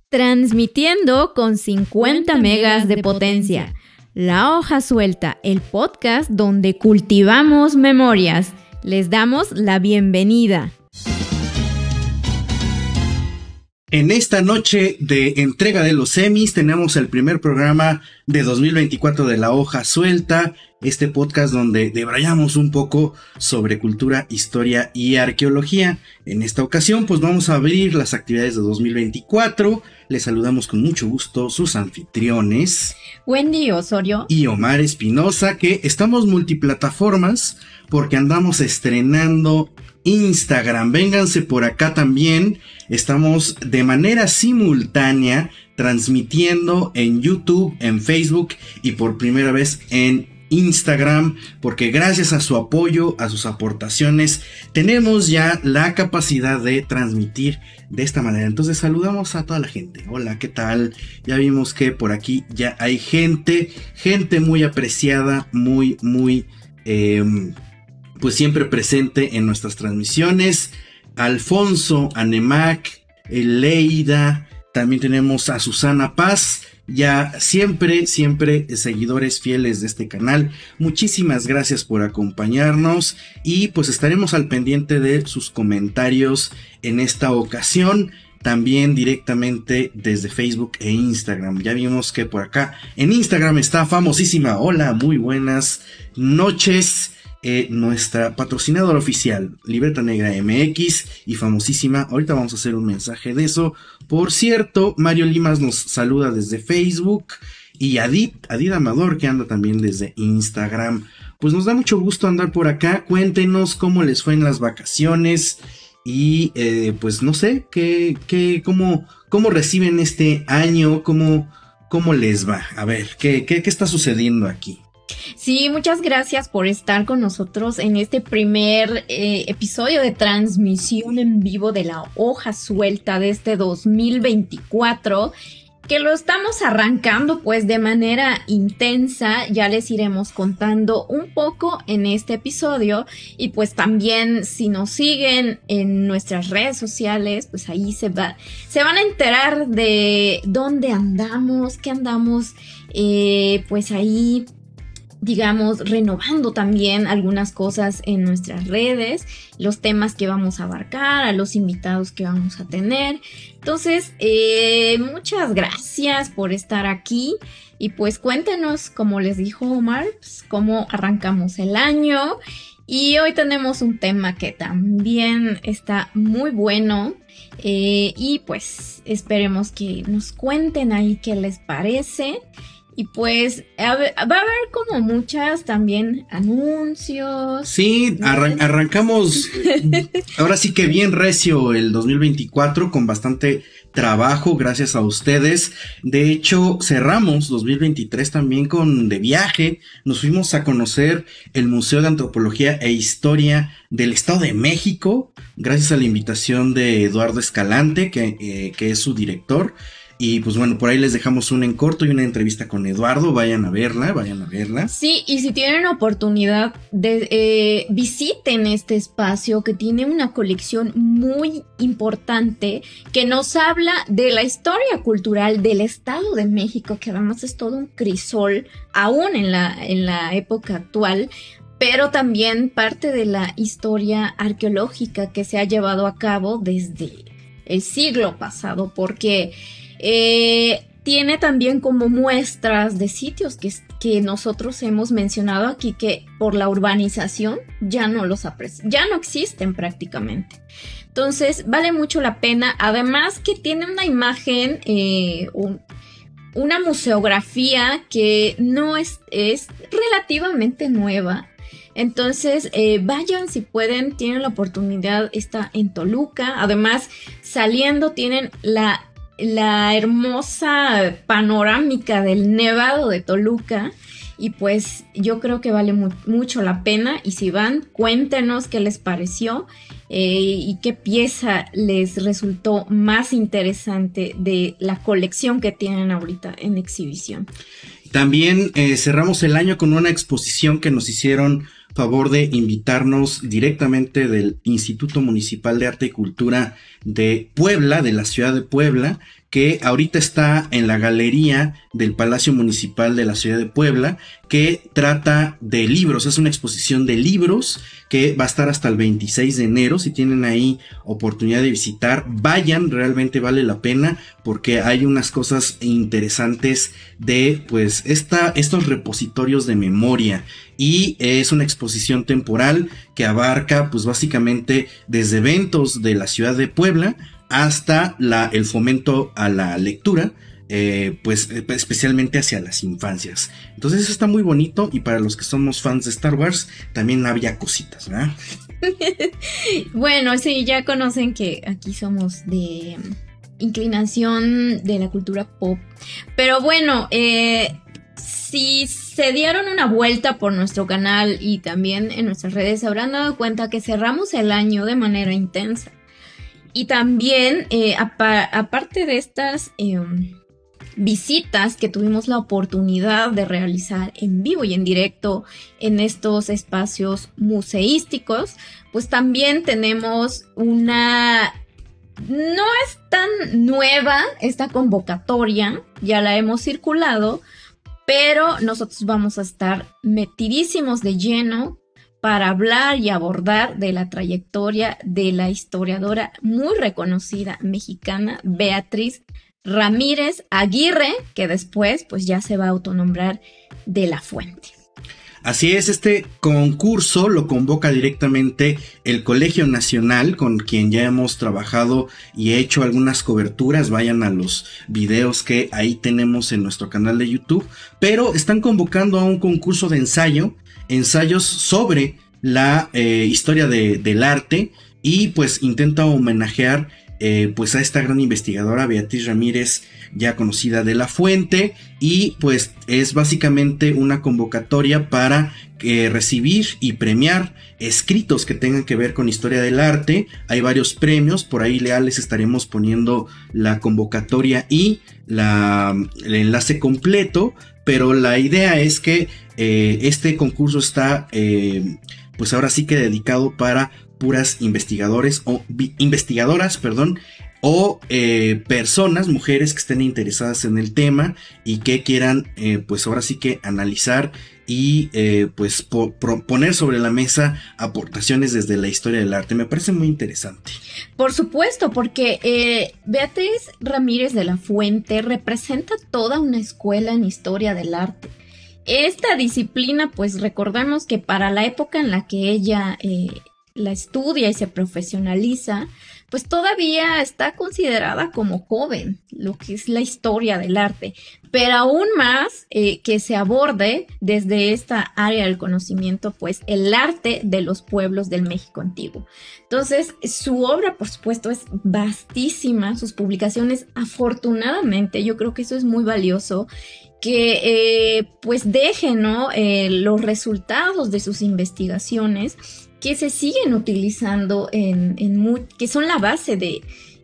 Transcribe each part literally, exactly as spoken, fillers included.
Transmitiendo con cincuenta megas de potencia. La Hoja Suelta, el podcast donde cultivamos memorias. Les damos la bienvenida. En esta noche de entrega de los Emmys tenemos el primer programa de dos mil veinticuatro de La Hoja Suelta, este podcast donde debrayamos un poco sobre cultura, historia y arqueología. En esta ocasión pues vamos a abrir las actividades de dos mil veinticuatro. Les saludamos con mucho gusto sus anfitriones Wendy Osorio y Omar Espinosa, que estamos multiplataformas porque andamos estrenando Instagram. Vénganse por acá también. Estamos de manera simultánea transmitiendo en YouTube, en Facebook y por primera vez en Instagram, porque gracias a su apoyo, a sus aportaciones, tenemos ya la capacidad de transmitir de esta manera. Entonces saludamos a toda la gente. Hola, ¿qué tal? Ya vimos que por aquí ya hay gente, gente muy apreciada, muy, muy, eh, pues siempre presente en nuestras transmisiones. Alfonso, Anemac, Leida, también tenemos a Susana Paz, ya siempre, siempre seguidores fieles de este canal. Muchísimas gracias por acompañarnos y pues estaremos al pendiente de sus comentarios en esta ocasión, también directamente desde Facebook e Instagram. Ya vimos que por acá en Instagram está famosísima. Hola, muy buenas noches. Eh, nuestra patrocinadora oficial, Libreta Negra M X y famosísima. Ahorita vamos a hacer un mensaje de eso. Por cierto, Mario Limas nos saluda desde Facebook y Adit, Adit Amador, que anda también desde Instagram. Pues nos da mucho gusto andar por acá. Cuéntenos cómo les fue en las vacaciones y eh, pues no sé, qué, qué, cómo, cómo reciben este año, cómo, cómo les va. A ver, qué, qué, qué está sucediendo aquí. Sí, muchas gracias por estar con nosotros en este primer eh, episodio de transmisión en vivo de La Hoja Suelta de este dos mil veinticuatro, que lo estamos arrancando pues de manera intensa. Ya les iremos contando un poco en este episodio y pues también si nos siguen en nuestras redes sociales, pues ahí se, va, se van a enterar de dónde andamos, qué andamos eh, pues ahí, digamos, renovando también algunas cosas en nuestras redes, los temas que vamos a abarcar, a los invitados que vamos a tener. Entonces, eh, muchas gracias por estar aquí y pues cuéntenos, como les dijo Omar, pues, cómo arrancamos el año. Y hoy tenemos un tema que también está muy bueno eh, y pues esperemos que nos cuenten ahí qué les parece. Y pues a ver, va a haber como muchas también anuncios. Sí, arran- arrancamos ahora sí que bien recio el dos mil veinticuatro con bastante trabajo gracias a ustedes. De hecho, cerramos dos mil veintitrés también con de viaje. Nos fuimos a conocer el Museo de Antropología e Historia del Estado de México, gracias a la invitación de Eduardo Escalante, que, eh, que es su director. Y pues bueno, por ahí les dejamos un en corto y una entrevista con Eduardo. Vayan a verla, vayan a verla. Sí, y si tienen oportunidad de eh, visiten este espacio que tiene una colección muy importante que nos habla de la historia cultural del Estado de México, que además es todo un crisol aún en la, en la época actual, pero también parte de la historia arqueológica que se ha llevado a cabo desde el siglo pasado, porque Eh, tiene también como muestras de sitios que, que nosotros hemos mencionado aquí que por la urbanización ya no los apreci- ya no existen prácticamente. Entonces vale mucho la pena, además que tiene una imagen, eh, un, una museografía que no es, es relativamente nueva. Entonces eh, vayan si pueden, tienen la oportunidad, está en Toluca. Además saliendo tienen la la hermosa panorámica del Nevado de Toluca y pues yo creo que vale mu- mucho la pena y si van, cuéntenos qué les pareció eh, y qué pieza les resultó más interesante de la colección que tienen ahorita en exhibición. También eh, cerramos el año con una exposición que nos hicieron favor de invitarnos directamente del Instituto Municipal de Arte y Cultura de Puebla, de la ciudad de Puebla, que ahorita está en la galería del Palacio Municipal de la Ciudad de Puebla, que trata de libros. Es una exposición de libros que va a estar hasta el veintiséis de enero. Si tienen ahí oportunidad de visitar, vayan, realmente vale la pena, porque hay unas cosas interesantes de pues esta, estos repositorios de memoria, y es una exposición temporal que abarca pues básicamente desde eventos de la ciudad de Puebla hasta la, el fomento a la lectura, eh, pues especialmente hacia las infancias. Entonces eso está muy bonito, y para los que somos fans de Star Wars también había cositas, ¿verdad? Bueno, sí, ya conocen que aquí somos de inclinación de la cultura pop, pero bueno, eh, si se dieron una vuelta por nuestro canal y también en nuestras redes, se habrán dado cuenta que cerramos el año de manera intensa. Y también, eh, apa- aparte de estas eh, visitas que tuvimos la oportunidad de realizar en vivo y en directo en estos espacios museísticos, pues también tenemos una... No es tan nueva esta convocatoria, ya la hemos circulado, pero nosotros vamos a estar metidísimos de lleno para hablar y abordar de la trayectoria de la historiadora muy reconocida mexicana Beatriz Ramírez Aguirre, que después pues ya se va a autonombrar de la Fuente. Así es, este concurso lo convoca directamente el Colegio Nacional, con quien ya hemos trabajado y hecho algunas coberturas. Vayan a los videos que ahí tenemos en nuestro canal de YouTube, pero están convocando a un concurso de ensayo, ensayos sobre la eh, historia de, del arte, y pues intenta homenajear eh, pues a esta gran investigadora Beatriz Ramírez, ya conocida de la Fuente, y pues es básicamente una convocatoria para eh, recibir y premiar escritos que tengan que ver con historia del arte. Hay varios premios, por ahí les estaremos poniendo la convocatoria y la, el enlace completo, pero la idea es que eh, este concurso está eh, pues ahora sí que dedicado para puras investigadores o investigadoras, perdón, o eh, personas, mujeres que estén interesadas en el tema y que quieran eh, pues ahora sí que analizar y eh, pues po poner sobre la mesa aportaciones desde la historia del arte. Me parece muy interesante. Por supuesto, porque eh, Beatriz Ramírez de la Fuente representa toda una escuela en historia del arte. Esta disciplina, pues recordemos que para la época en la que ella eh, la estudia y se profesionaliza, pues todavía está considerada como joven, lo que es la historia del arte, pero aún más eh, que se aborde desde esta área del conocimiento, pues el arte de los pueblos del México antiguo. Entonces, su obra, por supuesto, es vastísima, sus publicaciones, afortunadamente, yo creo que eso es muy valioso, que eh, pues dejen, ¿no? eh, los resultados de sus investigaciones, que se siguen utilizando en, en muy, que son la base de,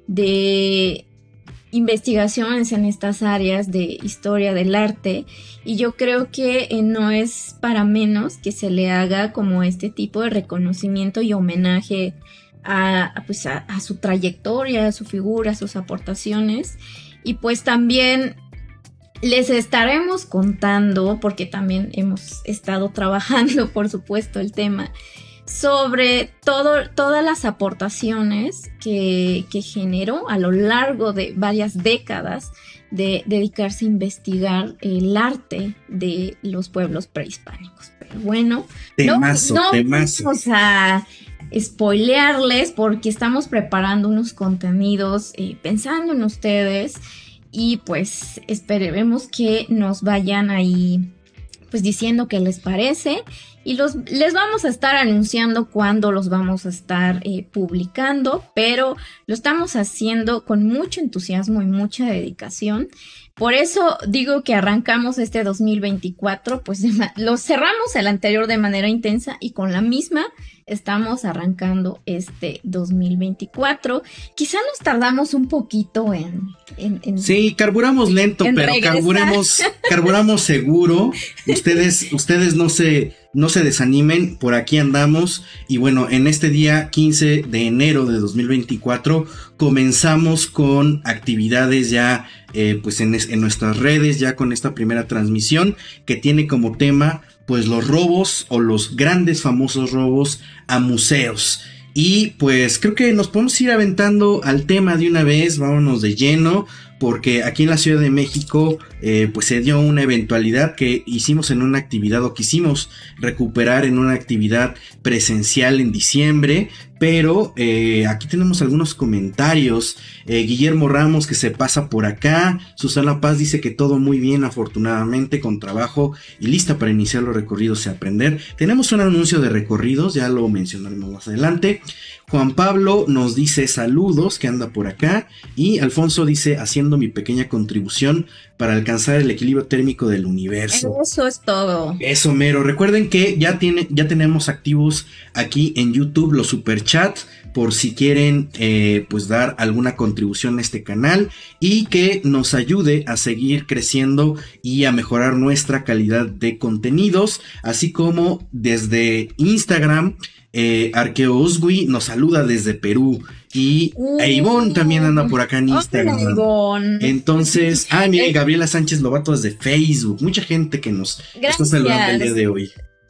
de investigaciones en estas áreas de historia del arte, y yo creo que eh, no es para menos que se le haga como este tipo de reconocimiento y homenaje a, a, pues a, a su trayectoria, a su figura, a sus aportaciones. Y pues también les estaremos contando, porque también hemos estado trabajando, por supuesto, el tema sobre todo, todas las aportaciones que, que generó a lo largo de varias décadas de dedicarse a investigar el arte de los pueblos prehispánicos. Pero bueno, temazo, no, no temazo. vamos a spoilearles, porque estamos preparando unos contenidos eh, pensando en ustedes, y pues esperemos que nos vayan ahí pues diciendo qué les parece, y los, les vamos a estar anunciando cuándo los vamos a estar eh, publicando, pero lo estamos haciendo con mucho entusiasmo y mucha dedicación. Por eso digo que arrancamos este dos mil veinticuatro, pues lo cerramos el anterior de manera intensa, y con la misma estamos arrancando este dos mil veinticuatro. Quizá nos tardamos un poquito en... en, en sí, carburamos lento, pero regresar. carburamos, carburamos seguro. Ustedes, ustedes no se... no se desanimen, por aquí andamos. Y bueno, en este día quince de enero de dos mil veinticuatro comenzamos con actividades ya eh, pues en, en nuestras redes, ya con esta primera transmisión que tiene como tema pues los robos o los grandes famosos robos a museos. Y pues creo que nos podemos ir aventando al tema de una vez, vámonos de lleno, porque aquí en la Ciudad de México eh, pues se dio una eventualidad que hicimos en una actividad o quisimos recuperar en una actividad presencial en diciembre, pero eh, aquí tenemos algunos comentarios. eh, Guillermo Ramos que se pasa por acá, Susana Paz dice que todo muy bien afortunadamente, con trabajo y lista para iniciar los recorridos y aprender. Tenemos un anuncio de recorridos, ya lo mencionaremos más adelante. Juan Pablo nos dice saludos, que anda por acá, y Alfonso dice haciendo mi pequeña contribución para alcanzar el equilibrio térmico del universo. Eso es todo. Eso mero. Recuerden que ya tiene, ya tenemos activos aquí en YouTube los superchats por si quieren eh, pues dar alguna contribución a este canal y que nos ayude a seguir creciendo y a mejorar nuestra calidad de contenidos, así como desde Instagram. Eh, Arqueo Osgui nos saluda desde Perú y uh, e Ivonne también anda por acá en Instagram. Hola, entonces, ah, mire, Gabriela Sánchez Lobato desde Facebook. Mucha gente que nos Gracias. está saludando el día de hoy.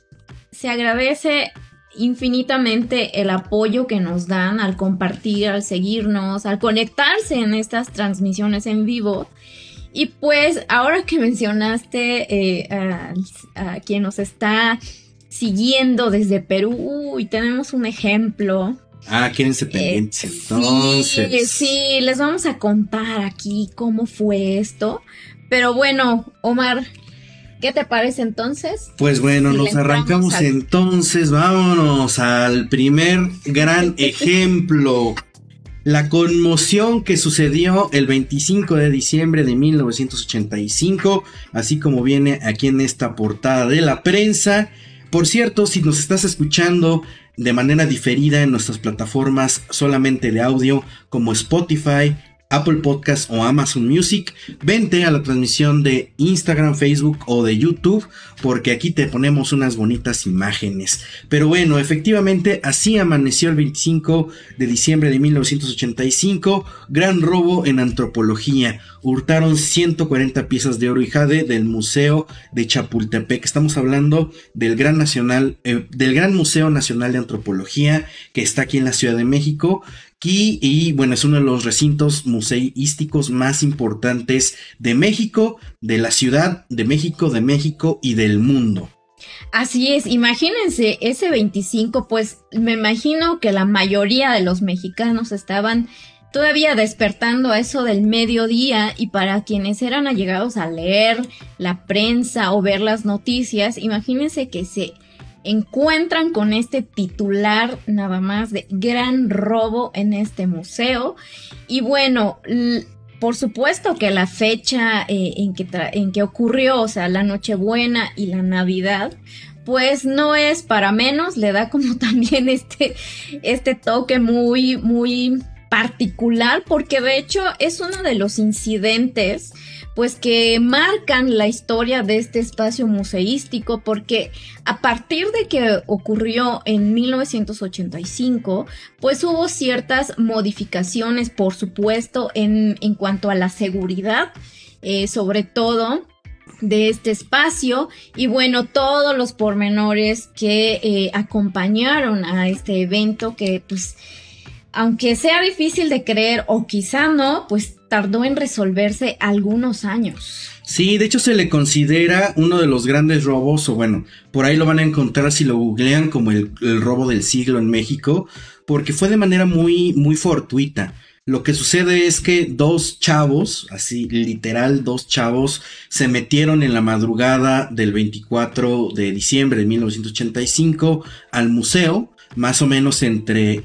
Se agradece infinitamente el apoyo que nos dan al compartir, al seguirnos, al conectarse en estas transmisiones en vivo. Y pues, ahora que mencionaste eh, a, a quien nos está siguiendo desde Perú, y tenemos un ejemplo. Ah, quédense pendientes. Eh, entonces. Sí, sí, les vamos a contar aquí cómo fue esto. Pero bueno, Omar, ¿qué te parece entonces? Pues bueno, si nos arrancamos al... entonces, vámonos al primer gran ejemplo. La conmoción que sucedió el veinticinco de diciembre de mil novecientos ochenta y cinco, así como viene aquí en esta portada de la prensa. Por cierto, si nos estás escuchando de manera diferida en nuestras plataformas solamente de audio como Spotify, Apple Podcast o Amazon Music, vente a la transmisión de Instagram, Facebook o de YouTube, porque aquí te ponemos unas bonitas imágenes. Pero bueno, efectivamente así amaneció el veinticinco de diciembre de mil novecientos ochenta y cinco, gran robo en antropología. Hurtaron ciento cuarenta piezas de oro y jade del Museo de Chapultepec. Estamos hablando del Gran Nacional, eh, del Gran Museo Nacional de Antropología, que está aquí en la Ciudad de México. Y, y bueno, es uno de los recintos museísticos más importantes de México, de la Ciudad de México, de México y del mundo. Así es, imagínense ese veinticinco, pues me imagino que la mayoría de los mexicanos estaban todavía despertando a eso del mediodía, y para quienes eran allegados a leer la prensa o ver las noticias, imagínense que se encuentran con este titular nada más de gran robo en este museo. Y bueno, l- por supuesto que la fecha eh, en, que tra- en que ocurrió, o sea, la Nochebuena y la Navidad, pues no es para menos, le da como también este, este toque muy, muy particular, porque de hecho es uno de los incidentes pues que marcan la historia de este espacio museístico, porque a partir de que ocurrió en mil novecientos ochenta y cinco, pues hubo ciertas modificaciones, por supuesto, en, en cuanto a la seguridad, eh, sobre todo de este espacio, y bueno, todos los pormenores que eh, acompañaron a este evento que, pues, aunque sea difícil de creer o quizá no, pues tardó en resolverse algunos años. Sí, de hecho se le considera uno de los grandes robos, o bueno, por ahí lo van a encontrar si lo googlean como el, el robo del siglo en México, porque fue de manera muy, muy fortuita. Lo que sucede es que dos chavos, así literal dos chavos, se metieron en la madrugada del veinticuatro de diciembre de mil novecientos ochenta y cinco al museo, más o menos entre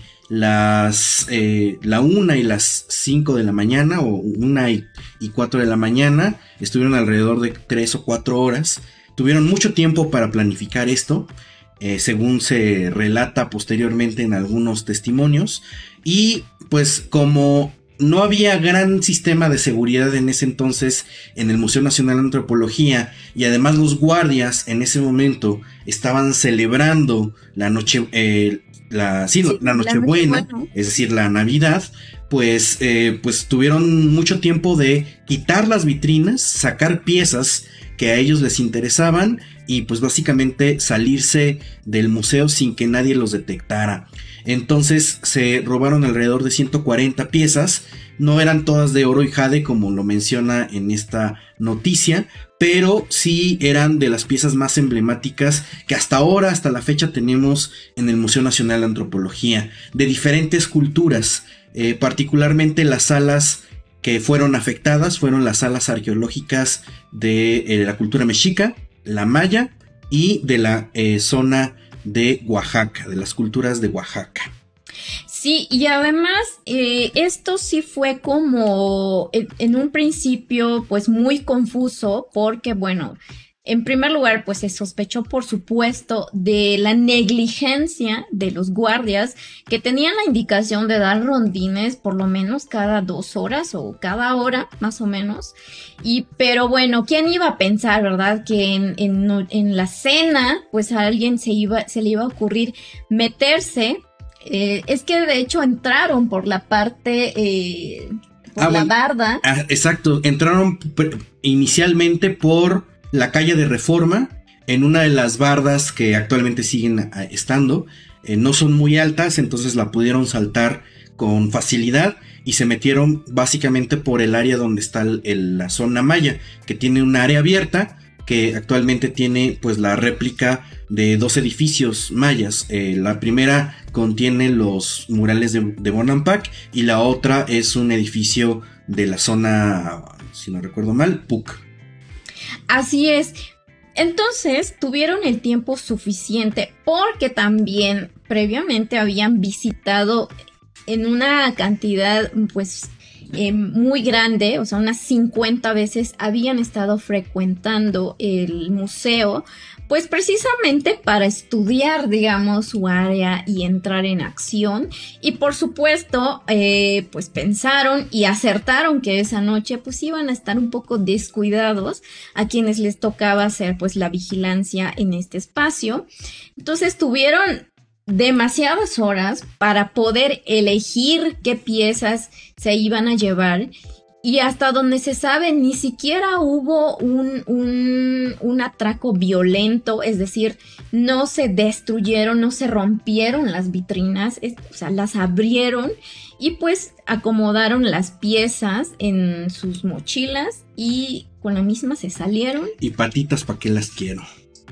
las eh, la una y las cinco de la mañana, o una y, y cuatro de la mañana. Estuvieron alrededor de tres o cuatro horas. Tuvieron mucho tiempo para planificar esto, eh, según se relata posteriormente en algunos testimonios. Y pues como no había gran sistema de seguridad en ese entonces en el Museo Nacional de Antropología, y además los guardias en ese momento estaban celebrando la noche, eh, la, sí, sí, la Nochebuena, noche es decir, la Navidad. Pues, eh, pues tuvieron mucho tiempo de quitar las vitrinas, sacar piezas que a ellos les interesaban y pues básicamente salirse del museo sin que nadie los detectara. Entonces se robaron alrededor de ciento cuarenta piezas, no eran todas de oro y jade como lo menciona en esta noticia, pero sí eran de las piezas más emblemáticas que hasta ahora, hasta la fecha, tenemos en el Museo Nacional de Antropología, de diferentes culturas. Eh, particularmente las salas que fueron afectadas fueron las salas arqueológicas de eh, la cultura mexica, la maya y de la eh, zona de Oaxaca, de las culturas de Oaxaca. Sí, y además eh, esto sí fue como en, en un principio pues muy confuso porque bueno, en primer lugar, pues se sospechó, por supuesto, de la negligencia de los guardias que tenían la indicación de dar rondines por lo menos cada dos horas o cada hora, más o menos. Y, pero bueno, ¿quién iba a pensar, verdad? Que en, en, en la cena, pues a alguien se iba, se le iba a ocurrir meterse. Eh, es que de hecho entraron por la parte... Eh, por ah, la bueno, barda. Ah, exacto, entraron inicialmente por la calle de Reforma, en una de las bardas que actualmente siguen estando. Eh, no son muy altas, entonces la pudieron saltar con facilidad y se metieron básicamente por el área donde está el, el, la zona maya, que tiene un área abierta que actualmente tiene pues la réplica de dos edificios mayas. Eh, la primera contiene los murales de, de Bonampak y la otra es un edificio de la zona, si no recuerdo mal, Puc. Así es. Entonces tuvieron el tiempo suficiente porque también previamente habían visitado en una cantidad pues eh, muy grande, o sea, unas cincuenta veces habían estado frecuentando el museo, pues precisamente para estudiar, digamos, su área y entrar en acción. Y por supuesto, eh, pues pensaron y acertaron que esa noche pues iban a estar un poco descuidados a quienes les tocaba hacer pues la vigilancia en este espacio. Entonces tuvieron demasiadas horas para poder elegir qué piezas se iban a llevar. Y hasta donde se sabe, ni siquiera hubo un, un, un atraco violento, es decir, no se destruyeron, no se rompieron las vitrinas, es, o sea, las abrieron y pues acomodaron las piezas en sus mochilas y con la misma se salieron. Y patitas, ¿para qué las quiero?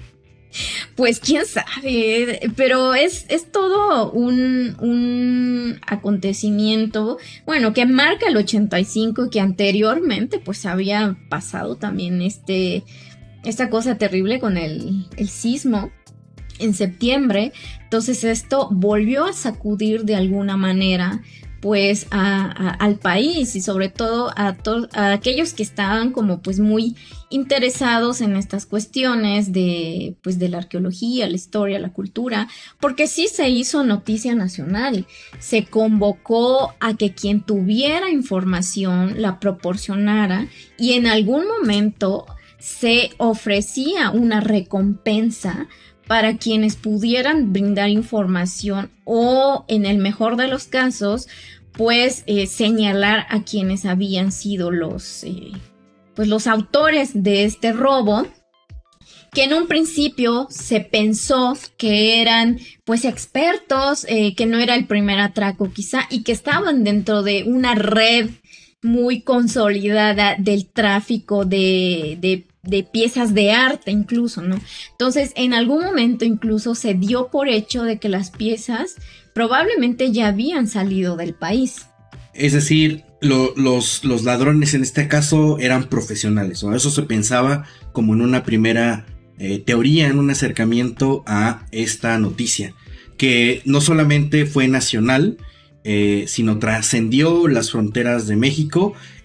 Pues quién sabe, pero es, es todo un, un acontecimiento, bueno, que marca el ochenta y cinco y que anteriormente pues había pasado también este, esta cosa terrible con el, el sismo en septiembre. Entonces esto volvió a sacudir de alguna manera pues a, a, al país y sobre todo a, to- a aquellos que estaban como pues muy interesados en estas cuestiones de pues de la arqueología, la historia, la cultura, porque sí se hizo noticia nacional, se convocó a que quien tuviera información la proporcionara y en algún momento se ofrecía una recompensa para quienes pudieran brindar información o, en el mejor de los casos, pues eh, señalar a quienes habían sido los, eh, pues, los autores de este robo, que en un principio se pensó que eran pues expertos, eh, que no era el primer atraco quizá, y que estaban dentro de una red muy consolidada del tráfico de, de de piezas de arte incluso, ¿no? Entonces, en algún momento incluso se dio por hecho de que las piezas probablemente ya habían salido del país. Es decir, lo, los, los ladrones en este caso eran profesionales, o eso se pensaba como en una primera eh, teoría, en un acercamiento a esta noticia, que no solamente fue nacional, eh, sino trascendió las fronteras de México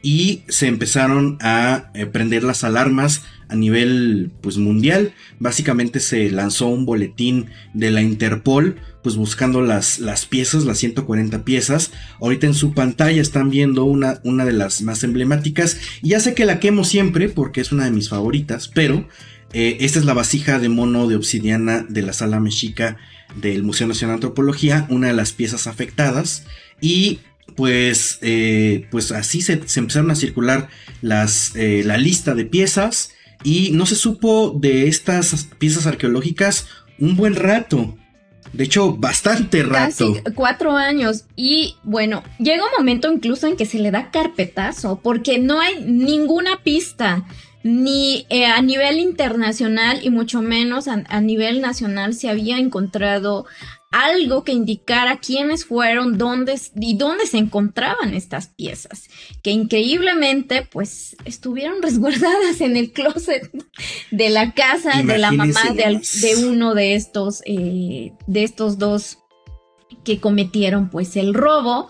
y se empezaron a eh, prender las alarmas a nivel pues mundial. Básicamente se lanzó un boletín de la Interpol pues buscando las, las piezas, las ciento cuarenta piezas. Ahorita en su pantalla están viendo una, una de las más emblemáticas, y ya sé que la quemo siempre porque es una de mis favoritas, pero eh, esta es la vasija de mono de obsidiana de la Sala Mexica del Museo Nacional de Antropología, una de las piezas afectadas. Y pues, eh, pues así se, se empezaron a circular las, eh, la lista de piezas, y no se supo de estas piezas arqueológicas un buen rato. De hecho, bastante rato. Casi cuatro años. Y bueno, llega un momento incluso en que se le da carpetazo, porque no hay ninguna pista, ni eh, a nivel internacional y mucho menos a, a nivel nacional se había encontrado algo que indicara quiénes fueron, dónde y dónde se encontraban estas piezas, que increíblemente pues estuvieron resguardadas en el closet de la casa Imagínense de la mamá de, de uno de estos eh, de estos dos que cometieron pues el robo.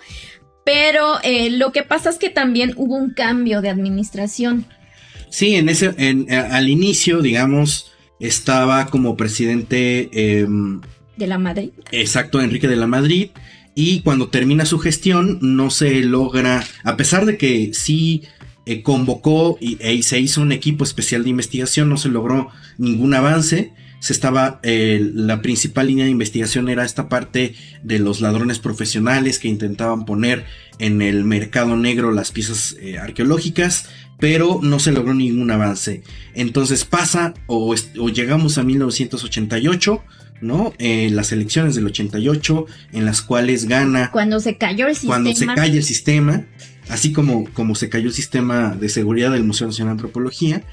Pero eh, lo que pasa es que también hubo un cambio de administración. Sí, en ese en, al inicio, digamos, estaba como presidente eh, de la Madrid. Exacto, Enrique de la Madrid. Y cuando termina su gestión no se logra, a pesar de que sí eh, convocó y, e, se hizo un equipo especial de investigación, no se logró ningún avance. Se estaba, eh, la principal línea de investigación era esta parte de los ladrones profesionales que intentaban poner en el mercado negro las piezas eh, arqueológicas, pero no se logró ningún avance. Entonces pasa o, o llegamos a mil novecientos ochenta y ocho, ¿no? Eh, las elecciones del ochenta y ocho, en las cuales gana... Cuando se cayó el sistema. Cuando se cae el sistema, así como, como se cayó el sistema de seguridad del Museo Nacional de Antropología.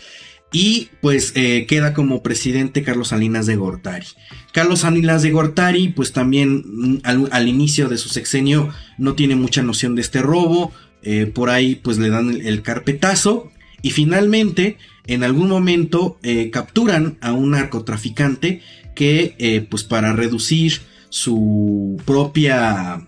Y pues eh, queda como presidente Carlos Salinas de Gortari. Carlos Salinas de Gortari pues también al, al inicio de su sexenio no tiene mucha noción de este robo. Eh, por ahí pues le dan el, el carpetazo. Y finalmente en algún momento eh, capturan a un narcotraficante que eh, pues para reducir su propia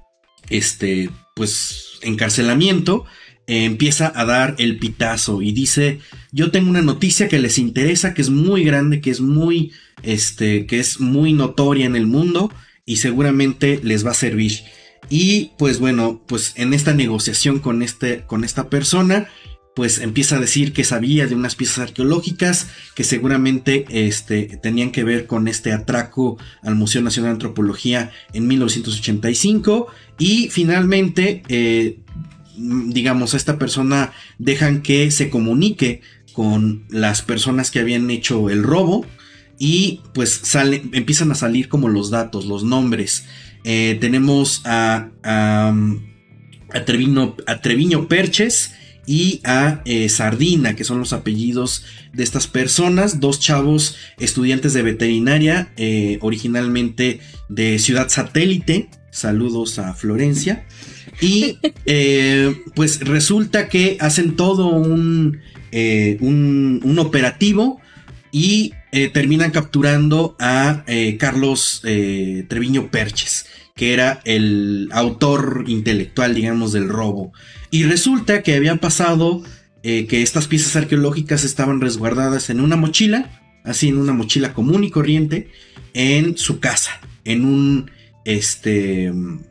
este pues encarcelamiento eh, empieza a dar el pitazo y dice: yo tengo una noticia que les interesa, que es muy grande, que es muy este que es muy notoria en el mundo y seguramente les va a servir. Y pues bueno, pues en esta negociación con este con esta persona pues empieza a decir que sabía de unas piezas arqueológicas que seguramente este, tenían que ver con este atraco al Museo Nacional de Antropología en mil novecientos ochenta y cinco. Y finalmente, eh, digamos, a esta persona dejan que se comunique con las personas que habían hecho el robo. Y pues sale, empiezan a salir como los datos, los nombres. Eh, tenemos a, a, a, Treviño, a Treviño Perches y a eh, Sardina, que son los apellidos de estas personas, dos chavos estudiantes de veterinaria, eh, originalmente de Ciudad Satélite. Saludos a Florencia. Y eh, pues resulta que hacen todo un, eh, un, un operativo y eh, terminan capturando a eh, Carlos eh, Treviño Perches, que era el autor intelectual, digamos, del robo. Y resulta que había pasado eh, que estas piezas arqueológicas estaban resguardadas en una mochila, así en una mochila común y corriente, en su casa, en un, este,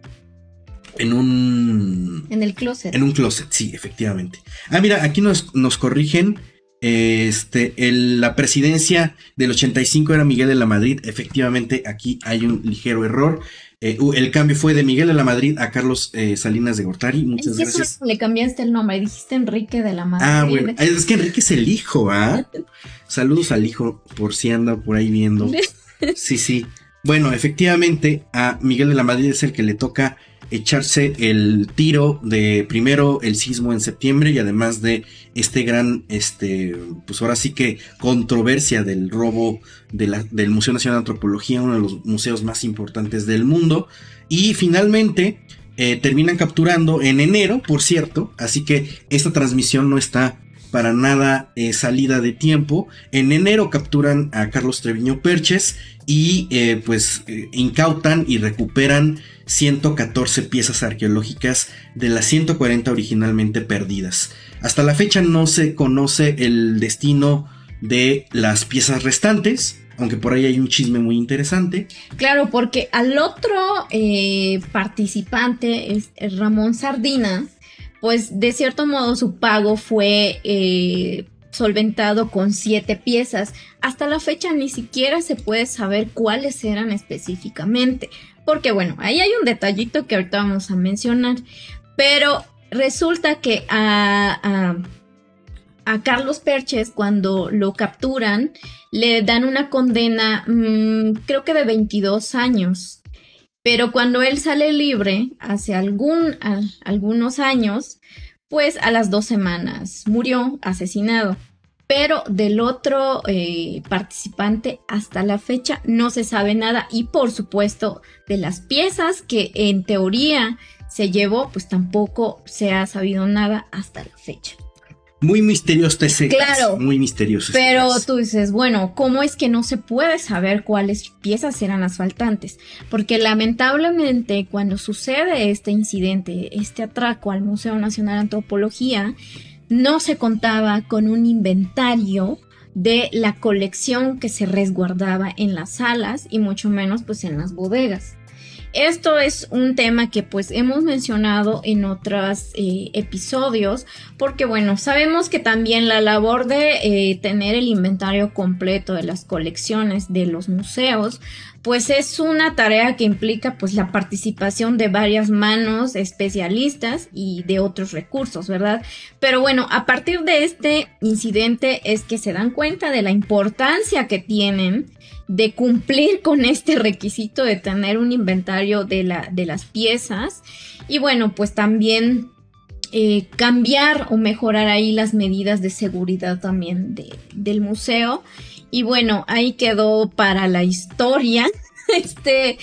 en un... En el closet. En un closet, sí, efectivamente. Ah, mira, aquí nos, nos corrigen. Este, el, la presidencia del ochenta y cinco era Miguel de la Madrid. Efectivamente, aquí hay un ligero error. Eh, el cambio fue de Miguel de la Madrid a Carlos eh, Salinas de Gortari. Muchas es que gracias. Le cambiaste el nombre, dijiste Enrique de la Madrid. Ah, bueno, es que Enrique es el hijo, ¿ah? Saludos al hijo, por si anda por ahí viendo. Sí, sí. Bueno, efectivamente, a Miguel de la Madrid es el que le toca echarse el tiro de primero el sismo en septiembre y además de este gran, este, pues ahora sí que controversia del robo de la, del Museo Nacional de Antropología, uno de los museos más importantes del mundo. Y finalmente eh, terminan capturando en enero, por cierto, así que esta transmisión no está para nada eh, salida de tiempo. En enero capturan a Carlos Treviño Perches y eh, pues eh, incautan y recuperan ciento catorce piezas arqueológicas de las ciento cuarenta originalmente perdidas. Hasta la fecha no se conoce el destino de las piezas restantes, aunque por ahí hay un chisme muy interesante. Claro, porque al otro eh, participante, es Ramón Sardina, pues de cierto modo su pago fue eh, solventado con siete piezas. Hasta la fecha ni siquiera se puede saber cuáles eran específicamente, porque bueno, ahí hay un detallito que ahorita vamos a mencionar, pero resulta que a... a A Carlos Perches, cuando lo capturan, le dan una condena, mmm, creo que de veintidós años. Pero cuando él sale libre, hace algún, a, algunos años, pues a las dos semanas murió asesinado. Pero del otro eh, participante, hasta la fecha, no se sabe nada. Y por supuesto, de las piezas que en teoría se llevó, pues tampoco se ha sabido nada hasta la fecha. Muy misterioso ese Claro, caso, muy misterioso. Pero caso. tú dices, bueno, ¿cómo es que no se puede saber cuáles piezas eran las faltantes? Porque lamentablemente cuando sucede este incidente, este atraco al Museo Nacional de Antropología, no se contaba con un inventario de la colección que se resguardaba en las salas y mucho menos pues en las bodegas. Esto es un tema que pues hemos mencionado en otros eh, episodios, porque bueno, sabemos que también la labor de eh, tener el inventario completo de las colecciones de los museos, pues es una tarea que implica pues la participación de varias manos especialistas y de otros recursos, ¿verdad? Pero bueno, a partir de este incidente es que se dan cuenta de la importancia que tienen de cumplir con este requisito de tener un inventario de, la, de las piezas y bueno, pues también eh, cambiar o mejorar ahí las medidas de seguridad también de, del museo. Y bueno, ahí quedó para la historia este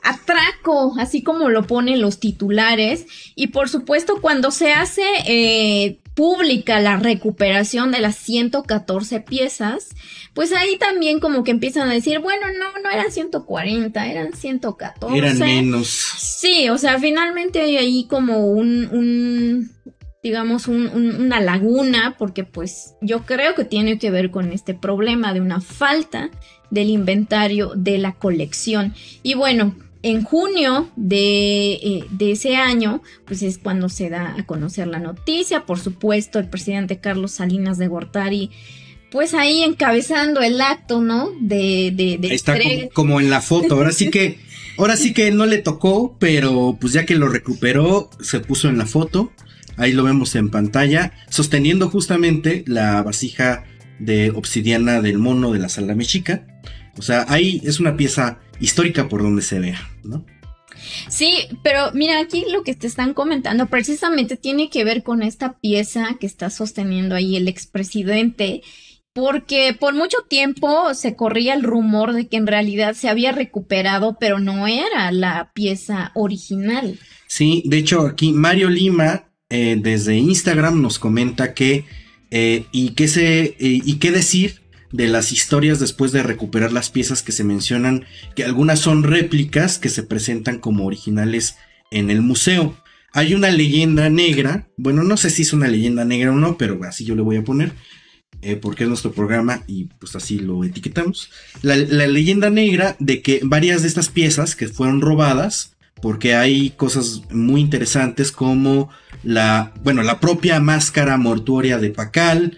atraco, así como lo ponen los titulares. Y por supuesto, cuando se hace eh, pública la recuperación de las ciento catorce piezas, pues ahí también como que empiezan a decir, bueno, no, no eran ciento cuarenta, eran ciento catorce. Eran menos. Sí, o sea, finalmente hay ahí como un... un digamos, un, un, una laguna, porque pues yo creo que tiene que ver con este problema de una falta del inventario de la colección. Y bueno, en junio de, eh, de ese año, pues es cuando se da a conocer la noticia. Por supuesto, el presidente Carlos Salinas de Gortari, pues ahí encabezando el acto, ¿no? De, de, de Está como, como en la foto, ahora sí que, ahora sí que no le tocó, pero pues ya que lo recuperó, se puso en la foto. Ahí lo vemos en pantalla, sosteniendo justamente la vasija de obsidiana del mono de la sala mexica. O sea, ahí es una pieza histórica por donde se vea, ¿no? Sí, pero mira, aquí lo que te están comentando precisamente tiene que ver con esta pieza que está sosteniendo ahí el expresidente, porque por mucho tiempo se corría el rumor de que en realidad se había recuperado, pero no era la pieza original. Sí, de hecho aquí Mario Lima... Eh, desde Instagram nos comenta que eh, y qué se eh, y qué decir de las historias después de recuperar las piezas que se mencionan, que algunas son réplicas que se presentan como originales en el museo. Hay una leyenda negra, bueno, no sé si es una leyenda negra o no, pero así yo le voy a poner, eh, porque es nuestro programa y pues así lo etiquetamos. La, la leyenda negra de que varias de estas piezas que fueron robadas, porque hay cosas muy interesantes como la, bueno, la propia máscara mortuoria de Pacal,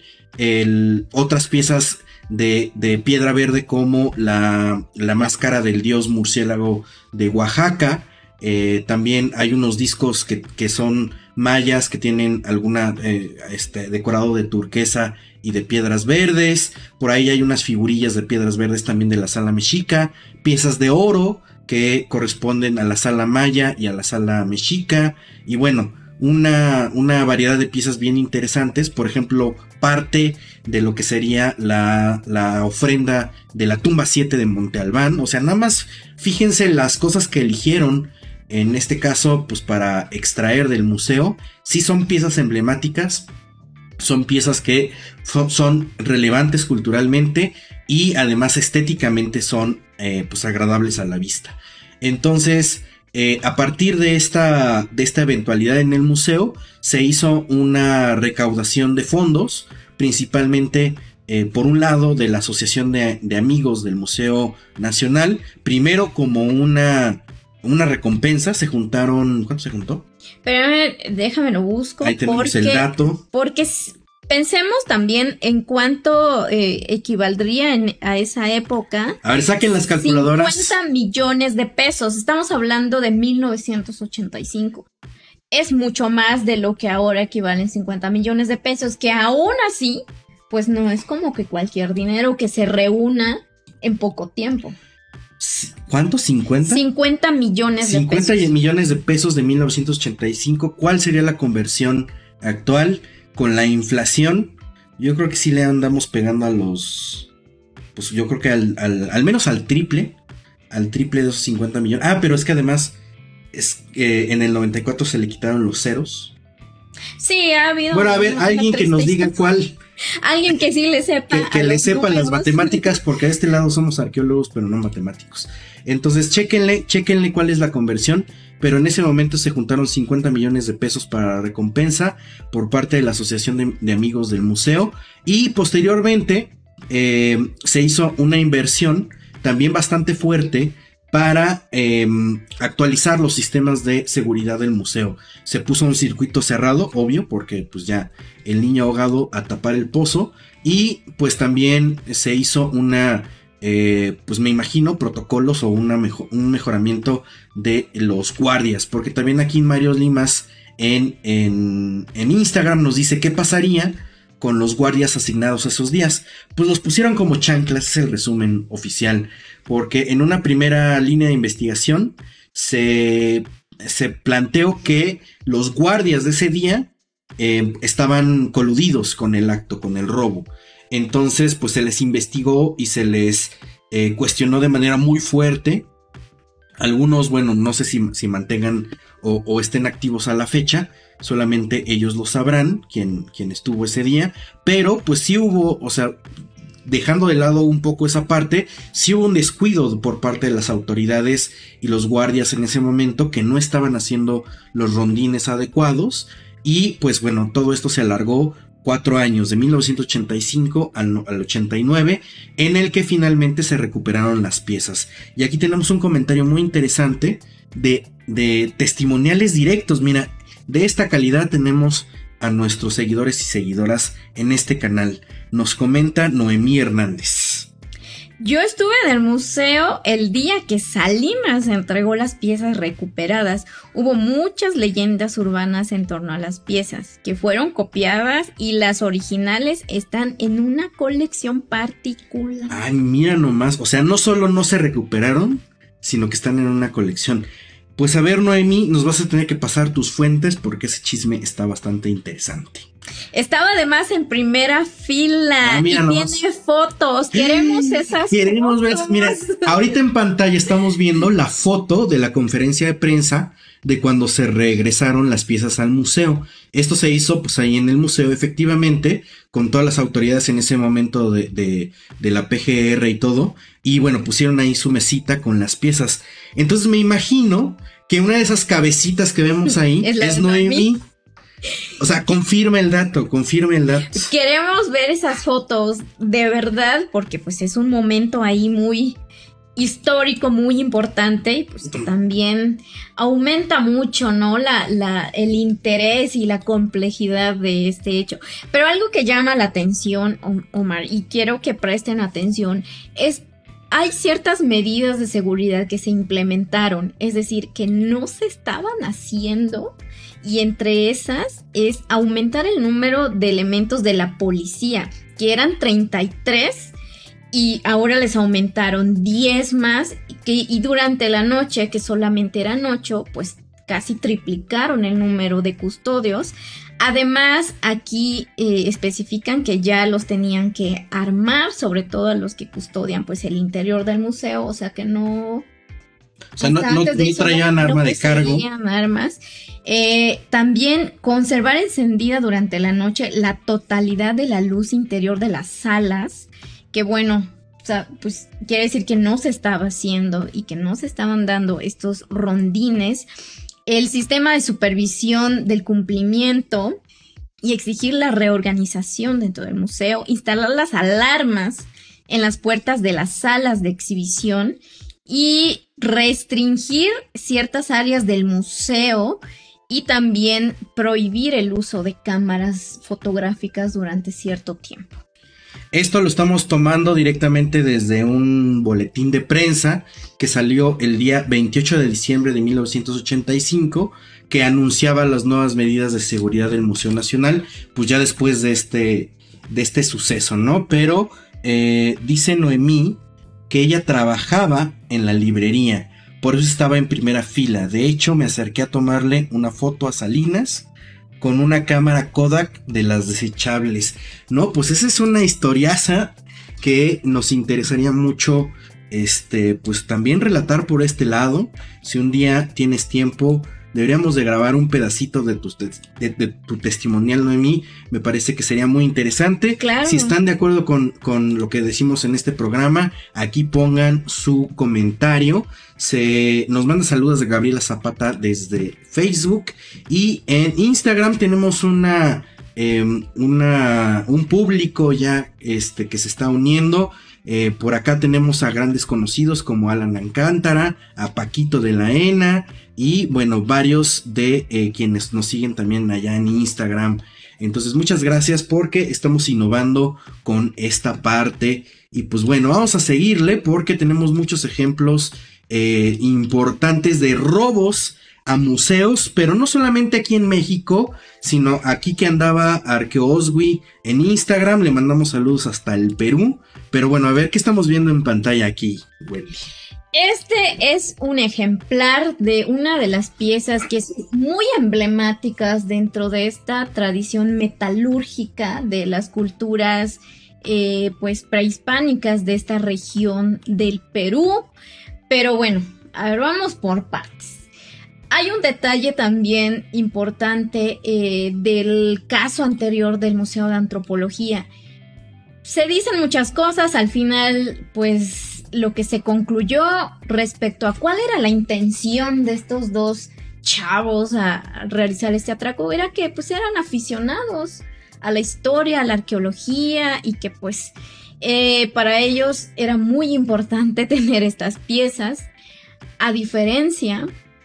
el, otras piezas de, de piedra verde como la, la máscara del dios murciélago de Oaxaca. Eh, también hay unos discos que, que son mayas que tienen alguna eh, este, decorado de turquesa y de piedras verdes. Por ahí hay unas figurillas de piedras verdes también de la sala mexica, piezas de oro que corresponden a la sala maya y a la sala mexica, y bueno, una, una variedad de piezas bien interesantes. Por ejemplo, parte de lo que sería la, la ofrenda de la tumba siete de Monte Albán. O sea, nada más fíjense las cosas que eligieron en este caso pues para extraer del museo. Sí son piezas emblemáticas, son piezas que son, son relevantes culturalmente y además estéticamente son eh, pues agradables a la vista. Entonces, eh, a partir de esta, de esta eventualidad en el museo, se hizo una recaudación de fondos, principalmente eh, por un lado de la Asociación de, de Amigos del Museo Nacional, primero como una, una recompensa, se juntaron, ¿cuánto se juntó? Pero déjame lo busco. Ahí tenemos porque, el dato. Porque pensemos también en cuánto eh, equivaldría en, a esa época. A ver, saquen las calculadoras. cincuenta millones de pesos. Estamos hablando de mil novecientos ochenta y cinco. Es mucho más de lo que ahora equivalen cincuenta millones de pesos, que aún así, pues no es como que cualquier dinero que se reúna en poco tiempo. ¿Cuánto? ¿cincuenta? cincuenta millones de pesos. cincuenta millones de pesos de mil novecientos ochenta y cinco. ¿Cuál sería la conversión actual? Con la inflación, yo creo que sí le andamos pegando a los... Pues yo creo que al, al, al menos al triple. Al triple de esos cincuenta millones. Ah, pero es que además es que en el noventa y cuatro se le quitaron los ceros. Sí, ha habido... Bueno, a ver, alguien que nos diga cuál... Alguien que sí le sepa. Que, que le sepa las matemáticas, porque a este lado somos arqueólogos, pero no matemáticos. Entonces, chéquenle, chéquenle cuál es la conversión. Pero en ese momento se juntaron cincuenta millones de pesos para recompensa por parte de la Asociación de, de Amigos del Museo. Y posteriormente eh, se hizo una inversión también bastante fuerte para eh, actualizar los sistemas de seguridad del museo. Se puso un circuito cerrado, obvio, porque pues ya el niño ahogado a tapar el pozo. Y pues también se hizo una, eh, pues me imagino, protocolos o una mejo- un mejoramiento de los guardias. Porque también aquí Mario Limas en, en, en Instagram nos dice qué pasaría con los guardias asignados esos días. Pues los pusieron como chanclas, es el resumen oficial, porque en una primera línea de investigación se, se planteó que los guardias de ese día eh, estaban coludidos con el acto, con el robo. Entonces pues se les investigó y se les eh, cuestionó de manera muy fuerte. Algunos, bueno, no sé si, si mantengan o, o estén activos a la fecha, solamente ellos lo sabrán, quien, quien estuvo ese día, pero pues sí hubo, o sea, dejando de lado un poco esa parte, sí hubo un descuido por parte de las autoridades y los guardias en ese momento que no estaban haciendo los rondines adecuados y pues bueno, todo esto se alargó cuatro años, de mil novecientos ochenta y cinco al, al ochenta y nueve, en el que finalmente se recuperaron las piezas. Y aquí tenemos un comentario muy interesante de, de testimoniales directos. Mira, de esta calidad tenemos a nuestros seguidores y seguidoras en este canal. Nos comenta Noemí Hernández. Yo estuve en el museo el día que Salinas entregó las piezas recuperadas. Hubo muchas leyendas urbanas en torno a las piezas, que fueron copiadas y las originales están en una colección particular. Ay, mira nomás, o sea, no solo no se recuperaron, sino que están en una colección. Pues a ver, Noemí, nos vas a tener que pasar tus fuentes porque ese chisme está bastante interesante. Estaba además en primera fila ah, mira, y nomás. Tiene fotos. Queremos esas Queremos fotos. ver, mira, ahorita en pantalla estamos viendo la foto de la conferencia de prensa de cuando se regresaron las piezas al museo. Esto se hizo pues ahí en el museo efectivamente, con todas las autoridades en ese momento de, de, de la P G R y todo. Y bueno, pusieron ahí su mesita con las piezas. Entonces me imagino que una de esas cabecitas que vemos ahí es, es Noemí. O sea, confirma el dato, confirma el dato. Queremos ver esas fotos de verdad, porque pues es un momento ahí muy histórico, muy importante, y pues que también aumenta mucho, ¿no? La, la, el interés y la complejidad de este hecho. Pero algo que llama la atención, Omar, y quiero que presten atención, es hay ciertas medidas de seguridad que se implementaron, es decir, que no se estaban haciendo, y entre esas es aumentar el número de elementos de la policía, que eran treinta y tres y ahora les aumentaron diez más, que, y durante la noche, que solamente eran ocho, pues casi triplicaron el número de custodios. Además, aquí eh, especifican que ya los tenían que armar, sobre todo a los que custodian pues el interior del museo, o sea que no, O sea, no, no, ni traían no, arma no de cargo. Armas. Eh, también conservar encendida durante la noche la totalidad de la luz interior de las salas, que bueno, o sea, pues quiere decir que no se estaba haciendo y que no se estaban dando estos rondines. El sistema de supervisión del cumplimiento y exigir la reorganización dentro del museo, instalar las alarmas en las puertas de las salas de exhibición y restringir ciertas áreas del museo y también prohibir el uso de cámaras fotográficas durante cierto tiempo. Esto lo estamos tomando directamente desde un boletín de prensa que salió el día veintiocho de diciembre de mil novecientos ochenta y cinco, que anunciaba las nuevas medidas de seguridad del Museo Nacional, pues ya después de este, de este suceso, ¿no? Pero eh, dice Noemí que ella trabajaba en la librería, por eso estaba en primera fila. De hecho, me acerqué a tomarle una foto a Salinas con una cámara Kodak de las desechables. No, pues esa es una historiaza que nos interesaría mucho, este, pues también relatar por este lado. Si un día tienes tiempo, deberíamos de grabar un pedacito de tu, de, de tu testimonial, Noemí. Me parece que sería muy interesante. Claro. Si están de acuerdo con, con lo que decimos en este programa, aquí pongan su comentario. Se nos manda saludos de Gabriela Zapata desde Facebook. Y en Instagram tenemos una, eh, una un público ya este, que se está uniendo. Eh, por acá tenemos a grandes conocidos como Alan Alcántara, a Paquito de la ENA y bueno, varios de eh, quienes nos siguen también allá en Instagram. Entonces muchas gracias porque estamos innovando con esta parte y pues bueno, vamos a seguirle porque tenemos muchos ejemplos eh, importantes de robos a museos, pero no solamente aquí en México, sino aquí que andaba Arqueoswi en Instagram. Le mandamos saludos hasta el Perú. Pero bueno, a ver, ¿qué estamos viendo en pantalla aquí, Wendy? Este es un ejemplar de una de las piezas que es muy emblemáticas dentro de esta tradición metalúrgica de las culturas eh, pues prehispánicas de esta región del Perú. Pero bueno, a ver, vamos por partes. Hay un detalle también importante eh, del caso anterior del Museo de Antropología. Se dicen muchas cosas, al final pues lo que se concluyó respecto a cuál era la intención de estos dos chavos a realizar este atraco era que pues eran aficionados a la historia, a la arqueología y que pues eh, para ellos era muy importante tener estas piezas, a diferencia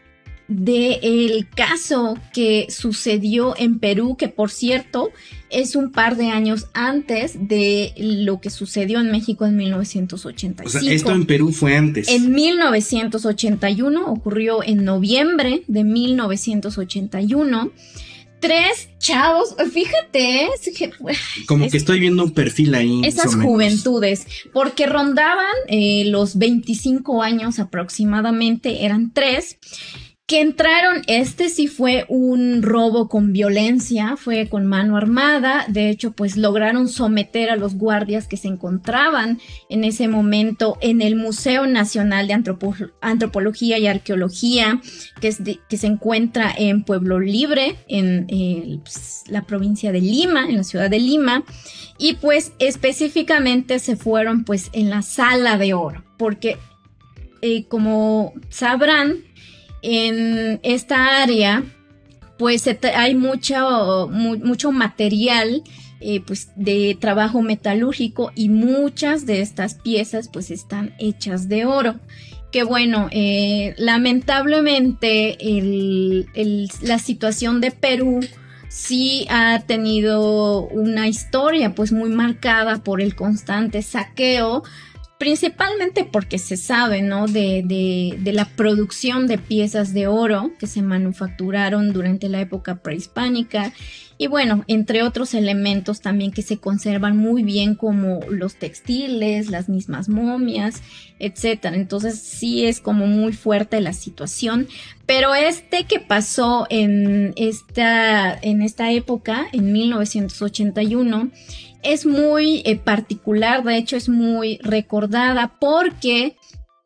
del caso que sucedió en Perú, que por cierto es un par de años antes de lo que sucedió en México en mil novecientos ochenta y cinco. O sea, esto en Perú fue antes. En mil novecientos ochenta y uno, ocurrió en noviembre de mil novecientos ochenta y uno. Tres chavos, fíjate, como es, que estoy viendo un perfil ahí. Esas juventudes, porque rondaban eh, los veinticinco años aproximadamente, eran tres. Que entraron, este sí fue un robo con violencia, fue con mano armada, de hecho pues lograron someter a los guardias que se encontraban en ese momento en el Museo Nacional de Antropo Antropología y Arqueología, que, es de, que se encuentra en Pueblo Libre, en eh, pues, la provincia de Lima, en la ciudad de Lima, y pues específicamente se fueron pues en la Sala de Oro, porque eh, como sabrán, en esta área pues hay mucho, mu mucho material eh, pues de trabajo metalúrgico y muchas de estas piezas pues están hechas de oro. Que bueno, eh, lamentablemente el, el, la situación de Perú sí ha tenido una historia pues muy marcada por el constante saqueo, principalmente porque se sabe, ¿no? De, de, de la producción de piezas de oro que se manufacturaron durante la época prehispánica y bueno, entre otros elementos también que se conservan muy bien como los textiles, las mismas momias, etcétera. Entonces sí es como muy fuerte la situación, pero este que pasó en esta, en esta época, en mil novecientos ochenta y uno, es muy eh, particular, de hecho es muy recordada porque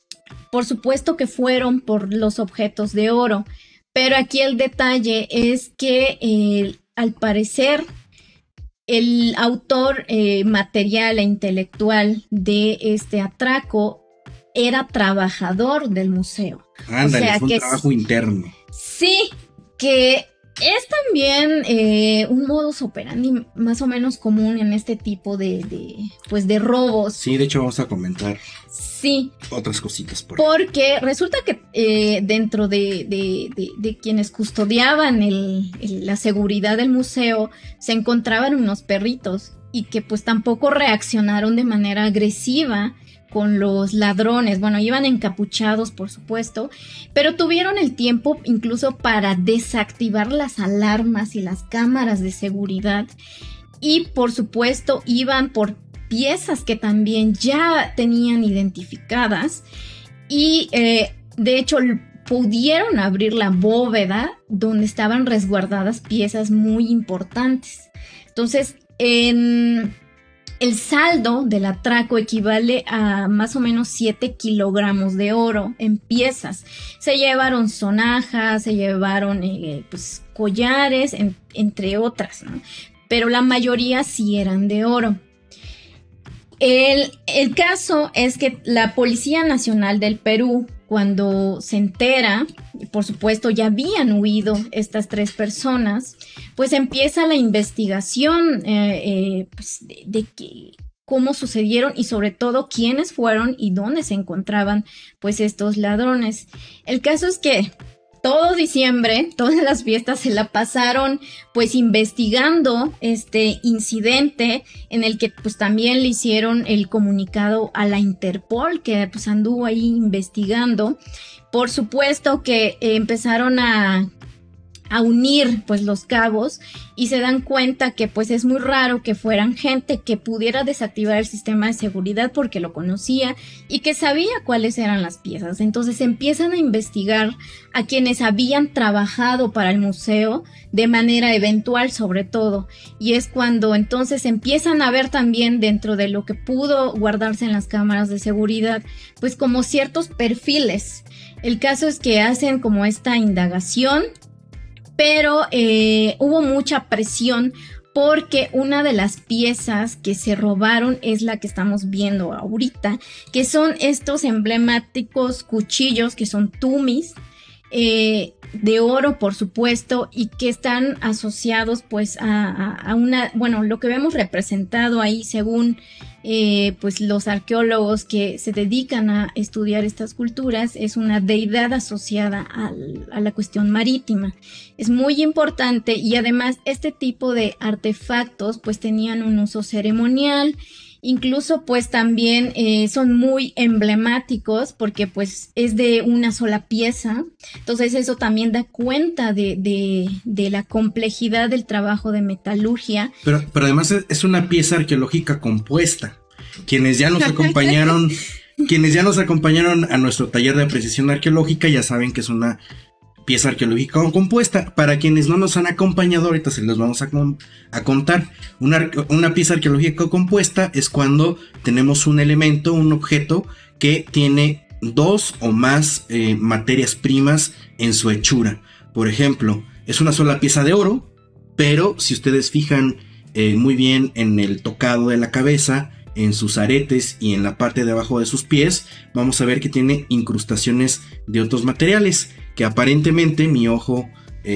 por supuesto que fueron por los objetos de oro, pero aquí el detalle es que eh, al parecer el autor eh, material e intelectual de este atraco era trabajador del museo. Ándale, o sea, fue un que trabajo interno. Sí, que es también eh, un modus operandi más o menos común en este tipo de, de, pues de robos. Sí, de hecho vamos a comentar sí, otras cositas por ahí. Porque resulta que eh, dentro de, de, de, de quienes custodiaban el, el, la seguridad del museo se encontraban unos perritos y que pues tampoco reaccionaron de manera agresiva con los ladrones. Bueno, iban encapuchados, por supuesto, pero tuvieron el tiempo incluso para desactivar las alarmas y las cámaras de seguridad. Y, por supuesto, iban por piezas que también ya tenían identificadas. Y, eh, de hecho, pudieron abrir la bóveda donde estaban resguardadas piezas muy importantes. Entonces, en... el saldo del atraco equivale a más o menos siete kilogramos de oro en piezas. Se llevaron sonajas, se llevaron eh, pues, collares, en, entre otras, ¿no? Pero la mayoría sí eran de oro. El, el caso es que la Policía Nacional del Perú, cuando se entera, por supuesto ya habían huido estas tres personas, pues empieza la investigación eh, eh, pues de, de que, cómo sucedieron y sobre todo quiénes fueron y dónde se encontraban pues estos ladrones. El caso es que todo diciembre, todas las fiestas se la pasaron pues investigando este incidente en el que pues también le hicieron el comunicado a la Interpol, que pues anduvo ahí investigando. Por supuesto que eh, empezaron a, a unir pues los cabos y se dan cuenta que pues es muy raro que fueran gente que pudiera desactivar el sistema de seguridad porque lo conocía y que sabía cuáles eran las piezas. Entonces empiezan a investigar a quienes habían trabajado para el museo de manera eventual sobre todo, y es cuando entonces empiezan a ver también dentro de lo que pudo guardarse en las cámaras de seguridad pues como ciertos perfiles. El caso es que hacen como esta indagación, pero eh, hubo mucha presión porque una de las piezas que se robaron es la que estamos viendo ahorita, que son estos emblemáticos cuchillos que son tumis, eh, de oro por supuesto, y que están asociados pues a, a, a una, bueno, lo que vemos representado ahí según eh, pues los arqueólogos que se dedican a estudiar estas culturas, es una deidad asociada al, a la cuestión marítima. Es muy importante y además este tipo de artefactos pues tenían un uso ceremonial. Incluso pues también eh, son muy emblemáticos porque pues es de una sola pieza, entonces eso también da cuenta de, de, de la complejidad del trabajo de metalurgia. Pero, pero además es una pieza arqueológica compuesta. Quienes ya nos acompañaron, quienes ya nos acompañaron a nuestro taller de apreciación arqueológica ya saben que es una pieza arqueológica compuesta. Para quienes no nos han acompañado, ahorita se los vamos a, con, a contar. Una, una pieza arqueológica compuesta es cuando tenemos un elemento, un objeto que tiene dos o más eh, materias primas en su hechura. Por ejemplo, es una sola pieza de oro, pero si ustedes fijan eh, muy bien en el tocado de la cabeza, en sus aretes y en la parte de abajo de sus pies, vamos a ver que tiene incrustaciones de otros materiales que aparentemente mi ojo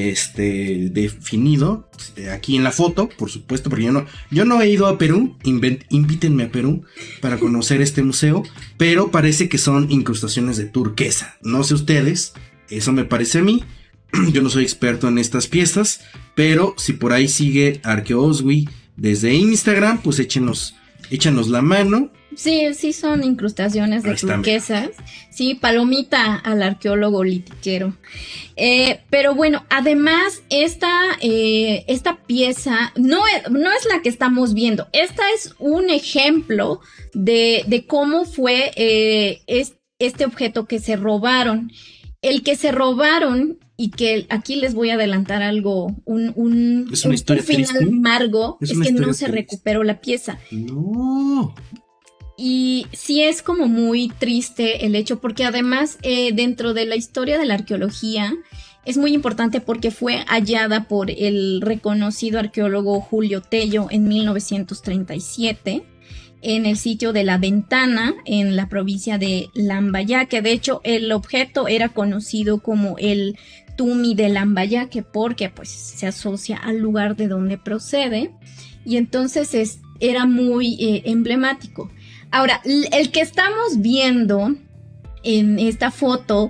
este definido aquí en la foto, por supuesto, porque yo no yo no he ido a Perú, invent, invítenme a Perú para conocer este museo, pero parece que son incrustaciones de turquesa. No sé ustedes, eso me parece a mí. Yo no soy experto en estas piezas, pero si por ahí sigue Arqueoswi desde Instagram, pues échenos échanos la mano. Sí, sí son incrustaciones de turquesas. Sí, palomita al arqueólogo litiquero. Eh, pero bueno, además esta, eh, esta pieza no es, no es la que estamos viendo. Esta es un ejemplo de, de cómo fue eh, es, este objeto que se robaron. El que se robaron, y que aquí les voy a adelantar algo, un, un, ¿Es una un, historia un final triste? amargo, es, es que no triste. se recuperó la pieza. No. y sí es como muy triste el hecho, porque además eh, dentro de la historia de la arqueología es muy importante porque fue hallada por el reconocido arqueólogo Julio Tello en mil novecientos treinta y siete en el sitio de La Ventana, en la provincia de Lambayeque. De hecho, el objeto era conocido como el Tumi de Lambayeque porque pues se asocia al lugar de donde procede, y entonces es, era muy eh, emblemático. Ahora, el que estamos viendo en esta foto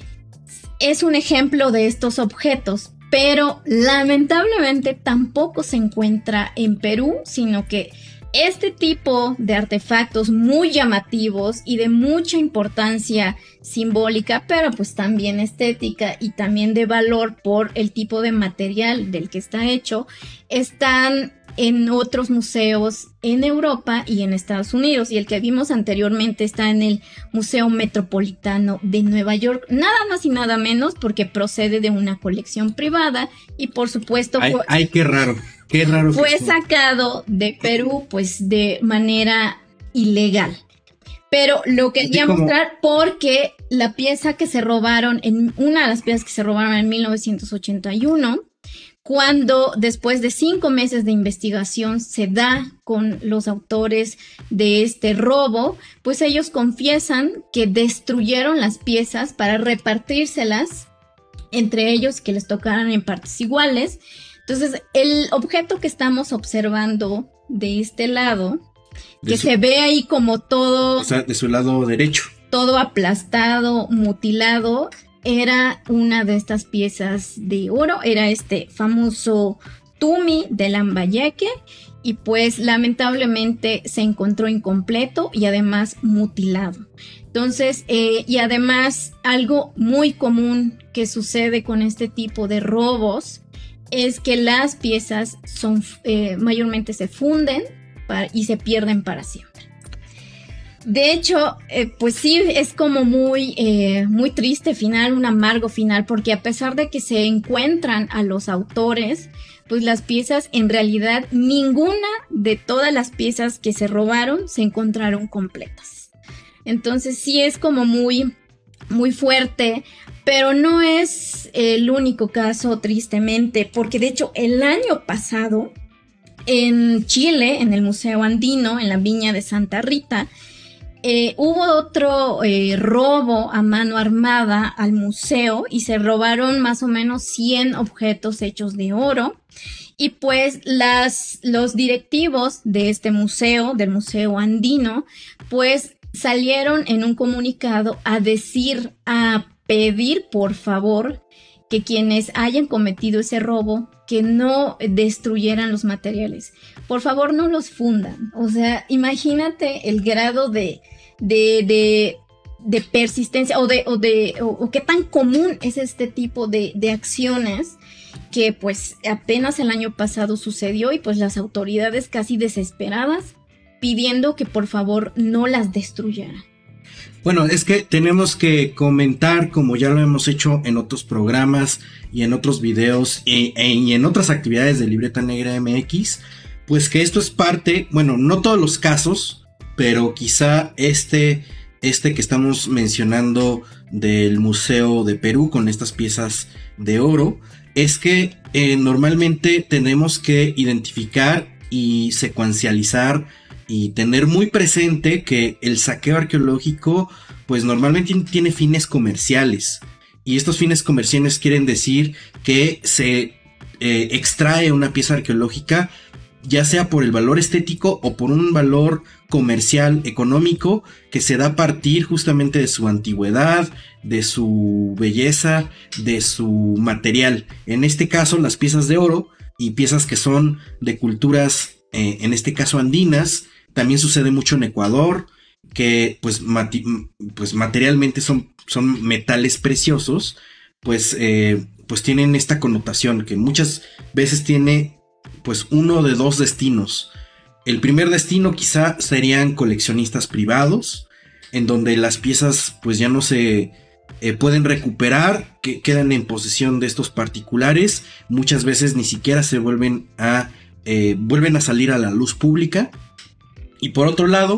es un ejemplo de estos objetos, pero lamentablemente tampoco se encuentra en Perú, sino que este tipo de artefactos muy llamativos y de mucha importancia simbólica, pero pues también estética y también de valor por el tipo de material del que está hecho, están en otros museos en Europa y en Estados Unidos, y el que vimos anteriormente está en el Museo Metropolitano de Nueva York, nada más y nada menos porque procede de una colección privada y por supuesto ay, fue, ay qué raro, qué raro fue sacado de Perú pues de manera ilegal. Pero lo quería como... mostrar porque la pieza que se robaron, en una de las piezas que se robaron en mil novecientos ochenta y uno, cuando después de cinco meses de investigación se da con los autores de este robo, pues ellos confiesan que destruyeron las piezas para repartírselas entre ellos, que les tocaran en partes iguales. Entonces, el objeto que estamos observando de este lado, que su, se ve ahí como todo... O sea, de su lado derecho. Todo aplastado, mutilado, era una de estas piezas de oro, era este famoso Tumi de Lambayeque, y pues lamentablemente se encontró incompleto y además mutilado. Entonces, eh, y además algo muy común que sucede con este tipo de robos es que las piezas son eh, mayormente se funden para, y se pierden para siempre. De hecho, eh, pues sí, es como muy, eh, muy triste final, un amargo final, porque a pesar de que se encuentran a los autores, pues las piezas, en realidad, ninguna de todas las piezas que se robaron se encontraron completas. Entonces sí es como muy, muy fuerte, pero no es el único caso, tristemente, porque de hecho el año pasado, en Chile, en el Museo Andino, en la Viña de Santa Rita, Eh, hubo otro eh, robo a mano armada al museo y se robaron más o menos cien objetos hechos de oro, y pues las, los directivos de este museo, del Museo Andino, pues salieron en un comunicado a decir, a pedir por favor que quienes hayan cometido ese robo, que no destruyeran los materiales. Por favor, no los fundan. O sea, imagínate el grado de, de, de, de persistencia o de, o de, o, o qué tan común es este tipo de, de acciones, que pues apenas el año pasado sucedió, y pues las autoridades casi desesperadas pidiendo que por favor no las destruyeran. Bueno, es que tenemos que comentar, como ya lo hemos hecho en otros programas y en otros videos y, y en otras actividades de Libreta Negra M X, pues que esto es parte, bueno, no todos los casos, pero quizá este, este que estamos mencionando del Museo de Perú con estas piezas de oro, es que eh, normalmente tenemos que identificar y secuencializar y tener muy presente que el saqueo arqueológico pues normalmente tiene fines comerciales, y estos fines comerciales quieren decir que se eh, extrae una pieza arqueológica ya sea por el valor estético o por un valor comercial económico que se da a partir justamente de su antigüedad, de su belleza, de su material. En este caso las piezas de oro y piezas que son de culturas eh, en este caso andinas. También sucede mucho en Ecuador, que pues, mati- pues materialmente son, son metales preciosos, pues, eh, pues tienen esta connotación que muchas veces tiene pues uno de dos destinos. El primer destino quizá serían coleccionistas privados, en donde las piezas pues ya no se eh, pueden recuperar, que quedan en posesión de estos particulares, muchas veces ni siquiera se vuelven a, eh, vuelven a salir a la luz pública. Y por otro lado,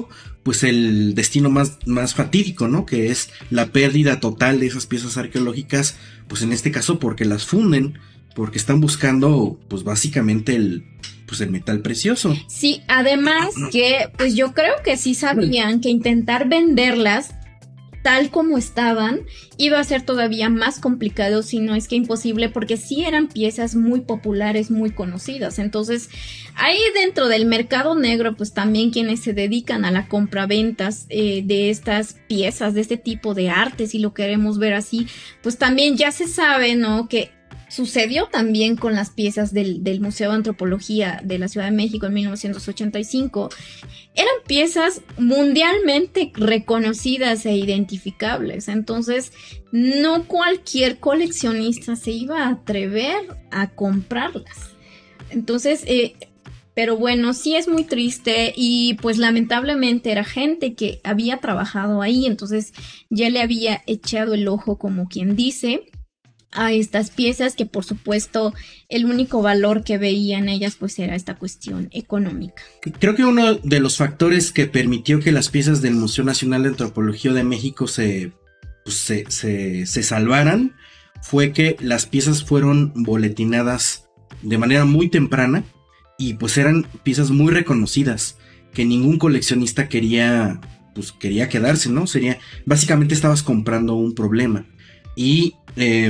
pues el destino más, más fatídico, ¿no? Que es la pérdida total de esas piezas arqueológicas, pues en este caso porque las funden, porque están buscando, pues básicamente el, pues el metal precioso. Sí, además que, pues yo creo que sí sabían que intentar venderlas tal como estaban iba a ser todavía más complicado, si no es que imposible, porque sí eran piezas muy populares, muy conocidas. Entonces, ahí dentro del mercado negro, pues también quienes se dedican a la compraventas eh, de estas piezas, de este tipo de arte, si lo queremos ver así, pues también ya se sabe, ¿no? Que sucedió también con las piezas del, del Museo de Antropología de la Ciudad de México en mil novecientos ochenta y cinco. Eran piezas mundialmente reconocidas e identificables. Entonces, no cualquier coleccionista se iba a atrever a comprarlas. Entonces, eh, pero bueno, sí es muy triste y pues lamentablemente era gente que había trabajado ahí. Entonces, ya le había echado el ojo, como quien dice, a estas piezas, que por supuesto el único valor que veían ellas pues era esta cuestión económica. Creo que uno de los factores que permitió que las piezas del Museo Nacional de Antropología de México se, pues, se, se, se salvaran fue que las piezas fueron boletinadas de manera muy temprana y pues eran piezas muy reconocidas que ningún coleccionista quería, pues quería quedarse, ¿no? Sería, básicamente estabas comprando un problema. Y eh,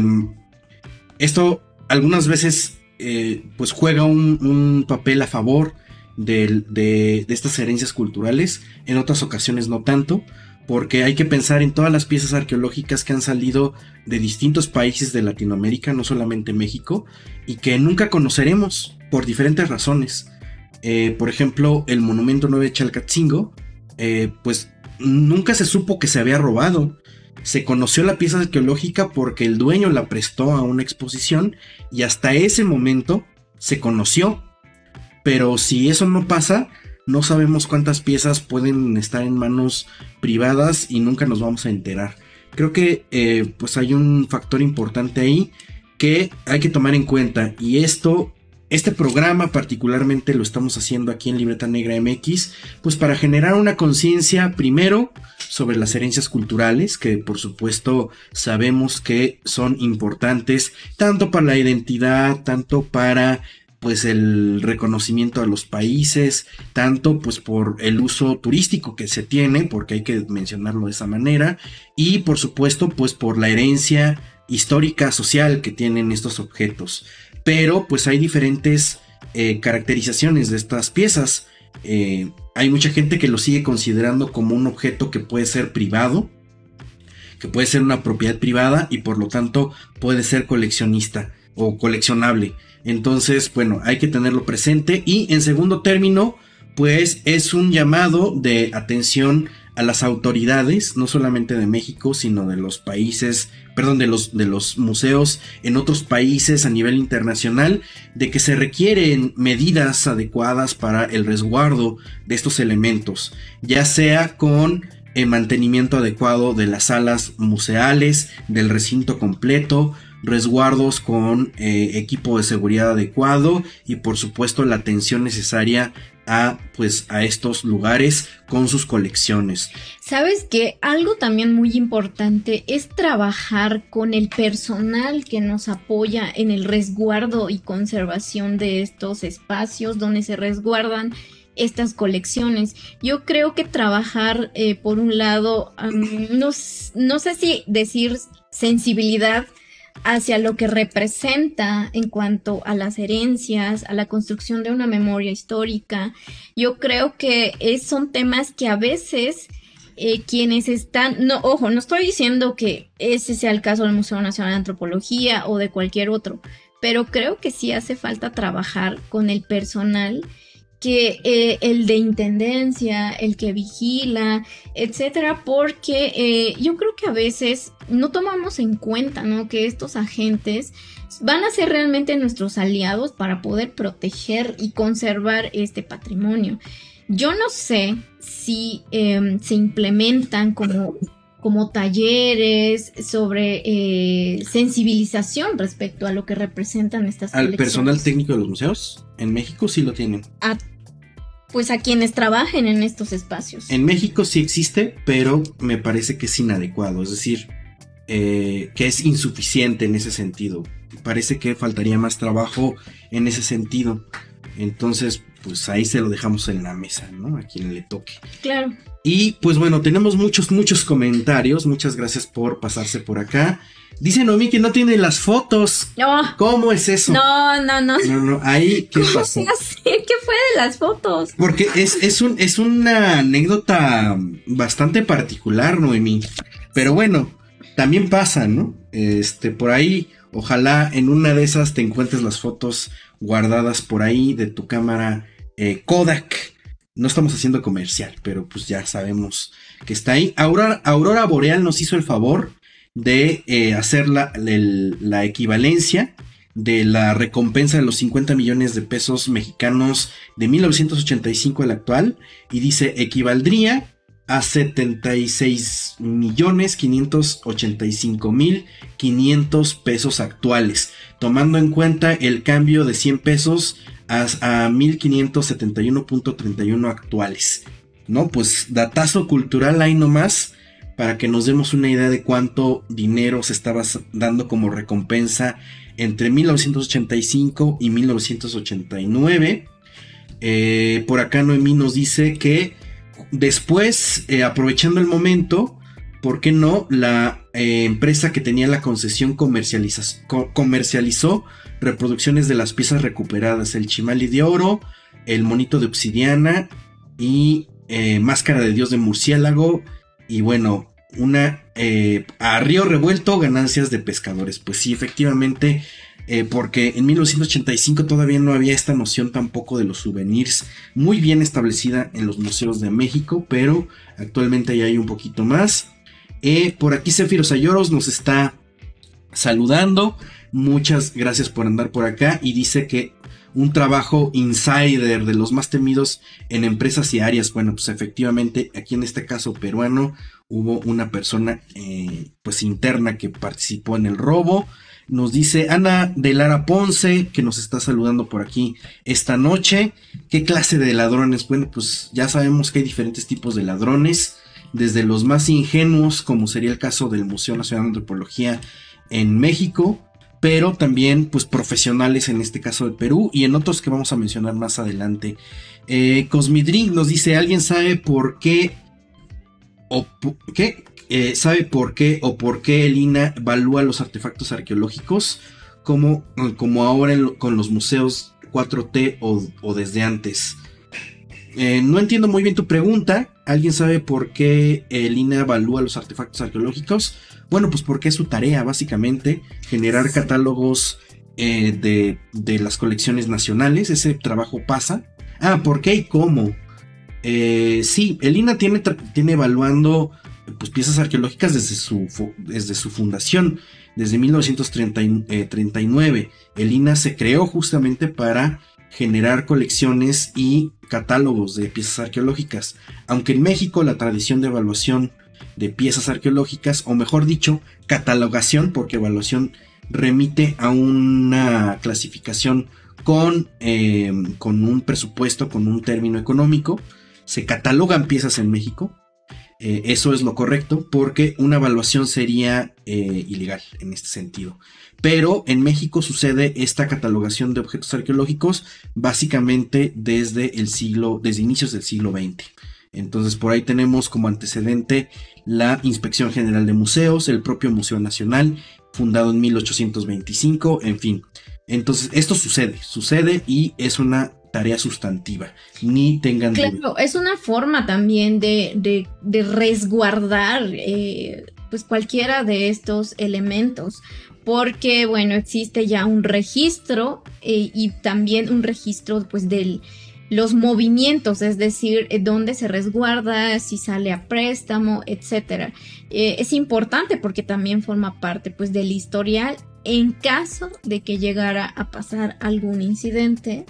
esto algunas veces eh, pues juega un, un papel a favor de, de, de estas herencias culturales, en otras ocasiones no tanto, porque hay que pensar en todas las piezas arqueológicas que han salido de distintos países de Latinoamérica, no solamente México, y que nunca conoceremos por diferentes razones. Eh, por ejemplo, el monumento nueve de Chalcatzingo, eh, pues nunca se supo que se había robado. Se conoció la pieza arqueológica porque el dueño la prestó a una exposición y hasta ese momento se conoció. Pero si eso no pasa, no sabemos cuántas piezas pueden estar en manos privadas y nunca nos vamos a enterar. Creo que eh, pues hay un factor importante ahí que hay que tomar en cuenta, y esto, este programa particularmente lo estamos haciendo aquí en Libreta Negra M X, pues para generar una conciencia primero sobre las herencias culturales, que por supuesto sabemos que son importantes tanto para la identidad, tanto para pues el reconocimiento a los países, tanto pues por el uso turístico que se tiene, porque hay que mencionarlo de esa manera, y por supuesto pues por la herencia histórica, social que tienen estos objetos. Pero pues hay diferentes eh, caracterizaciones de estas piezas. Eh, hay mucha gente que lo sigue considerando como un objeto que puede ser privado, que puede ser una propiedad privada y por lo tanto puede ser coleccionista o coleccionable. Entonces, bueno, hay que tenerlo presente. Y en segundo término, pues es un llamado de atención a las autoridades, no solamente de México, sino de los países, perdón, de los, de los museos en otros países a nivel internacional, de que se requieren medidas adecuadas para el resguardo de estos elementos, ya sea con el mantenimiento adecuado de las salas museales, del recinto completo, resguardos con eh, equipo de seguridad adecuado y por supuesto la atención necesaria a pues a estos lugares con sus colecciones. ¿Sabes qué? Algo también muy importante es trabajar con el personal que nos apoya en el resguardo y conservación de estos espacios donde se resguardan estas colecciones. Yo creo que trabajar eh, por un lado, um, no, no sé si decir sensibilidad hacia lo que representa en cuanto a las herencias, a la construcción de una memoria histórica. Yo creo que es, son temas que a veces eh, quienes están, no, ojo, no estoy diciendo que ese sea el caso del Museo Nacional de Antropología o de cualquier otro, pero creo que sí hace falta trabajar con el personal, que eh, el de intendencia, el que vigila, etcétera, porque eh, yo creo que a veces no tomamos en cuenta, ¿no?, que estos agentes van a ser realmente nuestros aliados para poder proteger y conservar este patrimonio. Yo no sé si eh, se implementan como, como talleres sobre eh, sensibilización respecto a lo que representan estas ¿Al colecciones. personal técnico de los museos? En México sí lo tienen. A pues a quienes trabajen en estos espacios. En México sí existe, pero me parece que es inadecuado, es decir, eh, que es insuficiente en ese sentido. Parece que faltaría más trabajo en ese sentido. Entonces, pues ahí se lo dejamos en la mesa, ¿no? A quien le toque. Claro. Y pues bueno, tenemos muchos, muchos comentarios. Muchas gracias por pasarse por acá. Dice Noemí que no tiene las fotos. Oh, ¿Cómo es eso? No, no, no. No, no, ahí, ¿qué ¿Cómo pasó? se hace? ¿Qué fue de las fotos? Porque es, es, un, es una anécdota bastante particular, Noemí. Pero bueno, también pasa, ¿no? Este, por ahí, ojalá en una de esas te encuentres las fotos guardadas por ahí de tu cámara eh, Kodak. No estamos haciendo comercial, pero pues ya sabemos que está ahí. Aurora, Aurora Boreal nos hizo el favor de eh, hacer la, el, la equivalencia de la recompensa de los cincuenta millones de pesos mexicanos de mil novecientos ochenta y cinco al actual, y dice equivaldría a setenta y seis millones quinientos ochenta y cinco mil quinientos pesos actuales, tomando en cuenta el cambio de cien pesos a, a mil quinientos setenta y uno punto treinta y uno actuales. No, pues datazo cultural ahí nomás, para que nos demos una idea de cuánto dinero se estaba dando como recompensa entre mil novecientos ochenta y cinco y mil novecientos ochenta y nueve. Eh, por acá Noemí nos dice que después, eh, aprovechando el momento, ¿por qué no? La eh, empresa que tenía la concesión comercializa- co- comercializó reproducciones de las piezas recuperadas, el Chimali de oro, el monito de obsidiana y eh, máscara de dios de murciélago. Y bueno, una eh, a río revuelto, ganancias de pescadores. Pues sí, efectivamente, eh, porque en mil novecientos ochenta y cinco todavía no había esta noción tampoco de los souvenirs muy bien establecida en los museos de México, pero actualmente ya hay un poquito más. Eh, por aquí Céfiro Sayoros nos está saludando. Muchas gracias por andar por acá, y dice que un trabajo insider de los más temidos en empresas y áreas. Bueno, pues efectivamente aquí en este caso peruano hubo una persona eh, pues interna que participó en el robo. Nos dice Ana de Lara Ponce, que nos está saludando por aquí esta noche. ¿Qué clase de ladrones? Bueno, pues ya sabemos que hay diferentes tipos de ladrones, desde los más ingenuos, como sería el caso del Museo Nacional de Antropología en México, pero también pues profesionales, en este caso de Perú y en otros que vamos a mencionar más adelante. eh, Cosmidrink nos dice, ¿alguien sabe por qué o qué eh, sabe por qué o por qué el I N A evalúa los artefactos arqueológicos como, como ahora en, con los museos cuatro T o, o desde antes? Eh, no entiendo muy bien tu pregunta. ¿Alguien sabe por qué el I N A evalúa los artefactos arqueológicos? Bueno, pues porque es su tarea, básicamente, generar catálogos eh, de, de las colecciones nacionales. Ese trabajo pasa. Ah, ¿por qué y cómo? Eh, sí, el I N A tiene, tiene evaluando pues, piezas arqueológicas desde su, desde su fundación, desde mil novecientos treinta y nueve. El I N A se creó justamente para generar colecciones y catálogos de piezas arqueológicas, aunque en México la tradición de evaluación de piezas arqueológicas, o mejor dicho, catalogación, porque evaluación remite a una clasificación con, eh, con un presupuesto, con un término económico. Se catalogan piezas en México. Eh, eso es lo correcto, porque una evaluación sería eh, ilegal en este sentido. Pero en México sucede esta catalogación de objetos arqueológicos básicamente desde el siglo, desde inicios del siglo veinte. Entonces por ahí tenemos como antecedente la Inspección General de Museos, el propio Museo Nacional, fundado en mil ochocientos veinticinco, en fin. Entonces esto sucede, sucede y es una tarea sustantiva, ni tengan duda. Claro, es una forma también de, de, de resguardar eh, pues cualquiera de estos elementos, porque bueno, existe ya un registro eh, y también un registro pues del los movimientos, es decir, eh, dónde se resguarda, si sale a préstamo, etcétera. Eh, es importante porque también forma parte pues del historial en caso de que llegara a pasar algún incidente.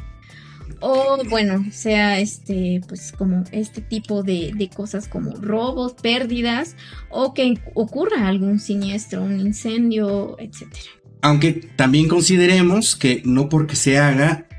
O bueno, sea este, pues como este tipo de, de cosas como robos, pérdidas, o que ocurra algún siniestro, un incendio, etcétera. Aunque también consideremos que no porque se haga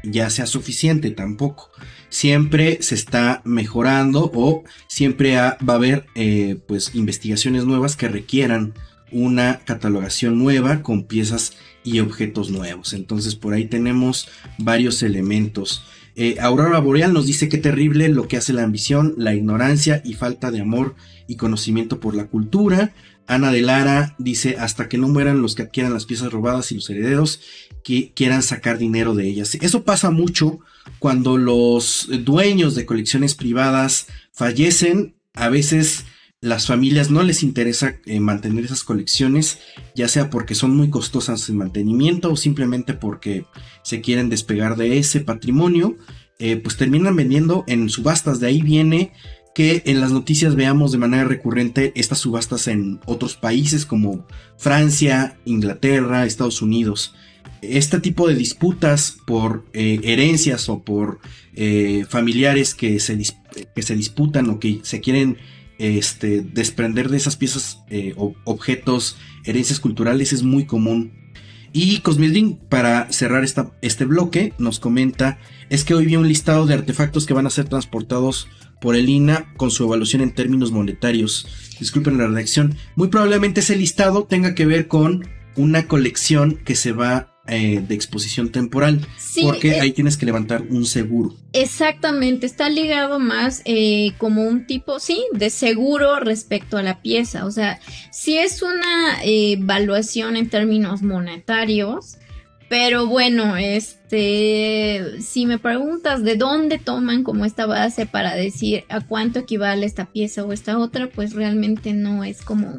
ya sea suficiente tampoco. Siempre se está mejorando o siempre ha, va a haber eh, pues investigaciones nuevas que requieran una catalogación nueva con piezas y objetos nuevos. Entonces por ahí tenemos varios elementos. Eh, Aurora Boreal nos dice: qué terrible lo que hace la ambición, la ignorancia y falta de amor y conocimiento por la cultura. Ana de Lara dice: hasta que no mueran los que adquieran las piezas robadas y los herederos que quieran sacar dinero de ellas. Eso pasa mucho cuando los dueños de colecciones privadas fallecen. A veces las familias no les interesa eh, mantener esas colecciones, ya sea porque son muy costosas en mantenimiento o simplemente porque se quieren despegar de ese patrimonio. Eh, pues terminan vendiendo en subastas. De ahí viene que en las noticias veamos de manera recurrente estas subastas en otros países como Francia, Inglaterra, Estados Unidos. Este tipo de disputas por eh, herencias o por eh, familiares que se, que se disputan o que se quieren este, desprender de esas piezas, eh, o objetos, herencias culturales, es muy común. Y Cosmilding, para cerrar esta, este bloque, nos comenta: es que hoy vi un listado de artefactos que van a ser transportados por el I N A con su evaluación en términos monetarios. Disculpen la redacción. Muy probablemente ese listado tenga que ver con una colección que se va eh, de exposición temporal, sí, porque eh, ahí tienes que levantar un seguro. Exactamente, está ligado más eh, como un tipo, sí, de seguro respecto a la pieza. O sea, si es una eh, evaluación en términos monetarios. Pero bueno, este, si me preguntas de dónde toman como esta base para decir a cuánto equivale esta pieza o esta otra, pues realmente no es como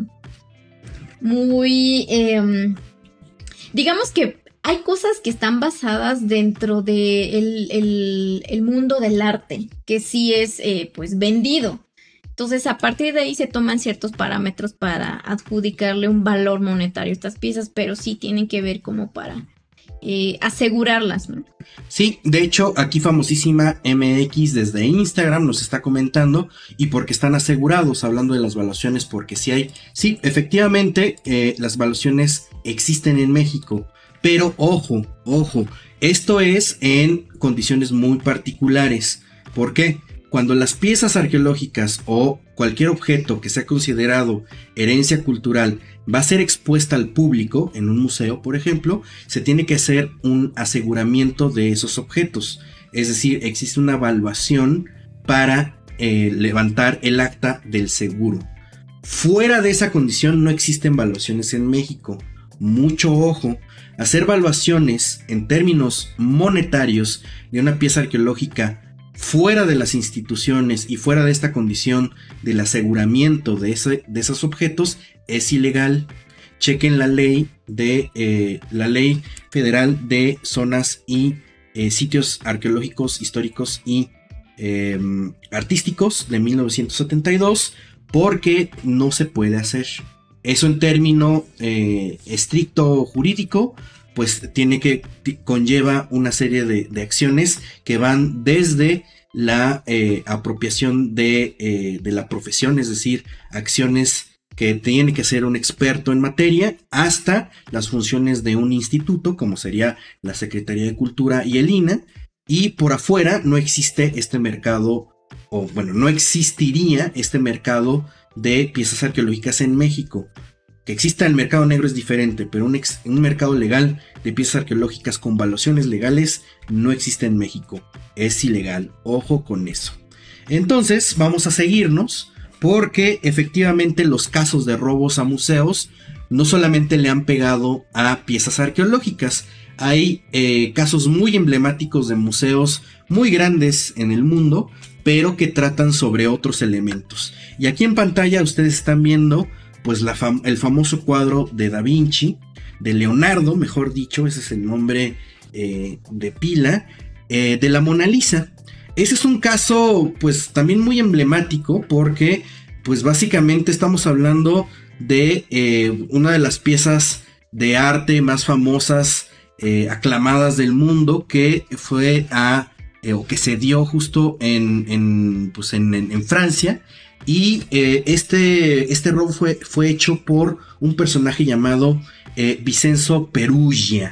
muy, eh, digamos que hay cosas que están basadas dentro de el, el, el mundo del arte, que sí es eh, pues vendido. Entonces a partir de ahí se toman ciertos parámetros para adjudicarle un valor monetario a estas piezas, pero sí tienen que ver como para Eh, asegurarlas, ¿no? Sí, de hecho aquí famosísima M X desde Instagram nos está comentando: y porque están asegurados, hablando de las valuaciones, porque sí hay, sí, efectivamente eh, las valuaciones existen en México, pero ojo, ojo, esto es en condiciones muy particulares. ¿Por qué? Cuando las piezas arqueológicas o cualquier objeto que sea considerado herencia cultural va a ser expuesta al público en un museo, por ejemplo, se tiene que hacer un aseguramiento de esos objetos. Es decir, existe una evaluación para eh, levantar el acta del seguro. Fuera de esa condición no existen valuaciones en México. Mucho ojo, hacer valuaciones en términos monetarios de una pieza arqueológica fuera de las instituciones y fuera de esta condición del aseguramiento de, ese, de esos objetos es ilegal. Chequen la ley de eh, la ley federal de zonas y eh, sitios arqueológicos, históricos y eh, artísticos de mil novecientos setenta y dos, porque no se puede hacer eso en término eh, estricto jurídico. Pues tiene que, conlleva una serie de, de acciones que van desde la eh, apropiación de, eh, de la profesión, es decir, acciones que tiene que ser un experto en materia, hasta las funciones de un instituto, como sería la Secretaría de Cultura y el I N A, y por afuera no existe este mercado, o bueno, no existiría este mercado de piezas arqueológicas en México. Que exista el mercado negro es diferente, pero un, ex, un mercado legal de piezas arqueológicas con valuaciones legales no existe en México. Es ilegal, ojo con eso. Entonces vamos a seguirnos, porque efectivamente los casos de robos a museos no solamente le han pegado a piezas arqueológicas. Hay eh, casos muy emblemáticos de museos muy grandes en el mundo, pero que tratan sobre otros elementos. Y aquí en pantalla ustedes están viendo pues la fam- el famoso cuadro de Da Vinci, de Leonardo, mejor dicho, ese es el nombre eh, de pila, eh, de la Mona Lisa. Ese es un caso pues también muy emblemático, porque pues básicamente estamos hablando de eh, una de las piezas de arte más famosas, eh, aclamadas del mundo, que fue a, eh, o que se dio justo en, en, pues en, en, en Francia. Y eh, este, este robo fue, fue hecho por un personaje llamado eh, Vincenzo Peruggia,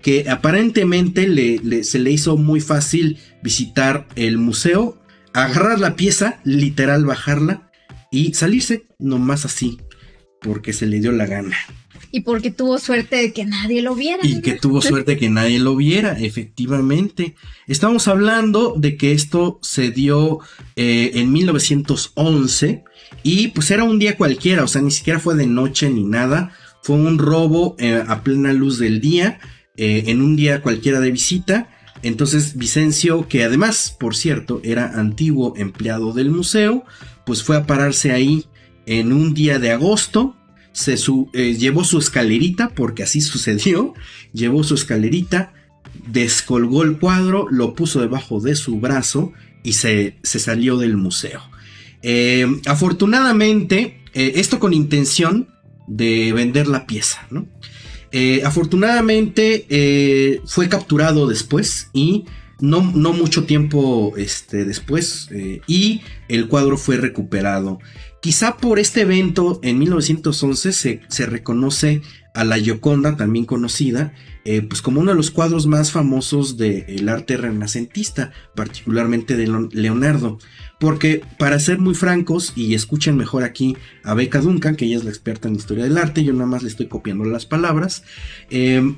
que aparentemente le, le, se le hizo muy fácil visitar el museo, agarrar la pieza, literal bajarla y salirse, nomás así, porque se le dio la gana. Y porque tuvo suerte de que nadie lo viera. Y que tuvo suerte de que nadie lo viera, efectivamente. Estamos hablando de que esto se dio eh, en mil novecientos once y pues era un día cualquiera, o sea, ni siquiera fue de noche ni nada. Fue un robo eh, a plena luz del día, eh, en un día cualquiera de visita. Entonces Vicencio, que además, por cierto, era antiguo empleado del museo, pues fue a pararse ahí en un día de agosto. Se su, eh, llevó su escalerita, porque así sucedió, llevó su escalerita, descolgó el cuadro, lo puso debajo de su brazo y se, se salió del museo. Eh, afortunadamente, eh, esto con intención de vender la pieza, ¿no? Eh, afortunadamente eh, fue capturado después y no, no mucho tiempo este, después eh, y el cuadro fue recuperado. Quizá por este evento en mil novecientos once se, se reconoce a la Gioconda, también conocida, eh, pues como uno de los cuadros más famosos del arte renacentista, particularmente de Leonardo. Porque, para ser muy francos, y escuchen mejor aquí a Becca Duncan, que ella es la experta en historia del arte, yo nada más le estoy copiando las palabras, eh,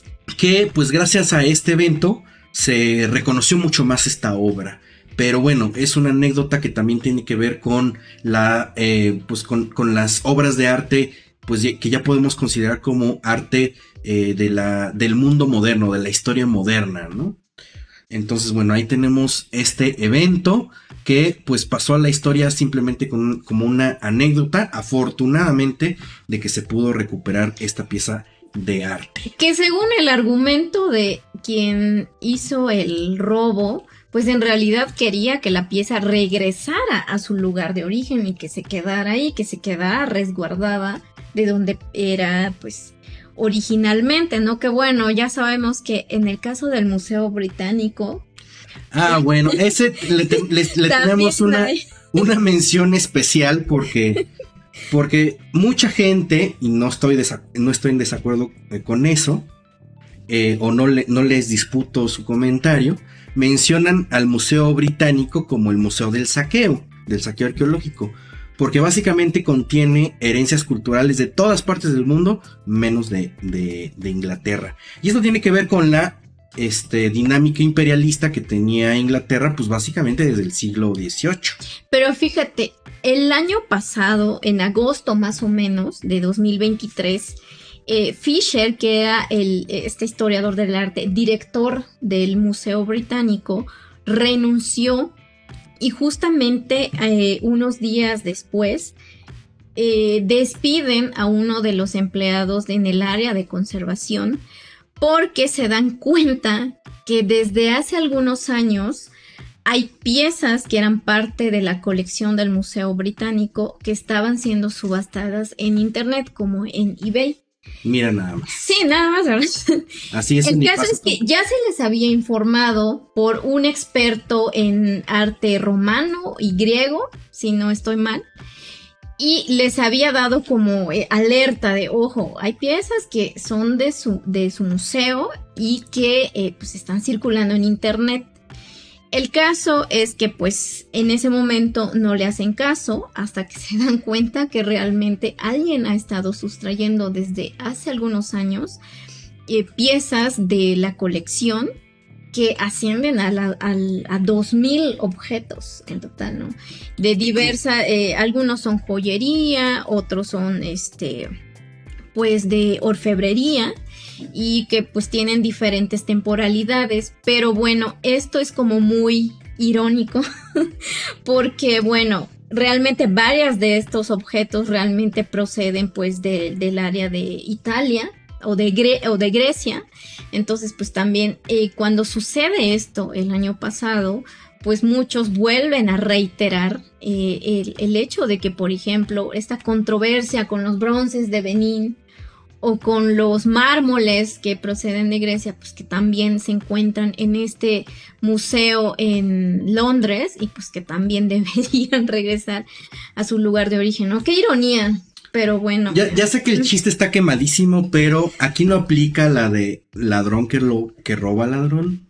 que pues gracias a este evento se reconoció mucho más esta obra. Pero bueno, es una anécdota que también tiene que ver con la, eh, pues con, con las obras de arte, pues que ya podemos considerar como arte eh, de la, del mundo moderno, de la historia moderna, ¿no? Entonces, bueno, ahí tenemos este evento que pues pasó a la historia simplemente con, como una anécdota, afortunadamente, de que se pudo recuperar esta pieza de arte. Que según el argumento de quien hizo el robo, pues en realidad quería que la pieza regresara a su lugar de origen y que se quedara ahí, que se quedara resguardada de donde era, pues, originalmente, ¿no? Que bueno, ya sabemos que en el caso del Museo Británico... Ah, bueno, ese le, te, le, le tenemos una, una mención especial porque... Porque mucha gente, y no estoy, desa- no estoy en desacuerdo con eso, eh, o no, le, no les disputo su comentario, mencionan al Museo Británico como el Museo del Saqueo, del saqueo arqueológico, porque básicamente contiene herencias culturales de todas partes del mundo, menos de, de, de Inglaterra. Y esto tiene que ver con la este, dinámica imperialista que tenía Inglaterra, pues básicamente desde el siglo dieciocho. Pero fíjate, el año pasado, en agosto más o menos de dos mil veintitrés, eh, Fisher, que era el, este historiador del arte, director del Museo Británico, renunció y justamente eh, unos días después eh, despiden a uno de los empleados en el área de conservación porque se dan cuenta que desde hace algunos años hay piezas que eran parte de la colección del Museo Británico que estaban siendo subastadas en internet, como en eBay. Mira nada más. Sí, nada más, ¿verdad? Así es. El caso es que ya se les había informado por un experto en arte romano y griego, si no estoy mal, y les había dado como eh, alerta de, ojo, hay piezas que son de su, de su museo y que eh, pues están circulando en internet. El caso es que pues en ese momento no le hacen caso hasta que se dan cuenta que realmente alguien ha estado sustrayendo desde hace algunos años eh, piezas de la colección que ascienden a, la, a, a dos mil objetos en total, ¿no? De diversa, eh, algunos son joyería, otros son este, pues de orfebrería, y que pues tienen diferentes temporalidades, pero bueno, esto es como muy irónico porque bueno, realmente varias de estos objetos realmente proceden pues de, del área de Italia o de, Gre- o de Grecia. Entonces pues también eh, cuando sucede esto el año pasado, pues muchos vuelven a reiterar eh, el, el hecho de que, por ejemplo, esta controversia con los bronces de Benín o con los mármoles que proceden de Grecia, pues que también se encuentran en este museo en Londres y pues que también deberían regresar a su lugar de origen, ¿no? ¡Qué ironía! pero bueno. Ya, ya sé que el chiste está quemadísimo, pero aquí no aplica la de ladrón que, lo, que roba ladrón.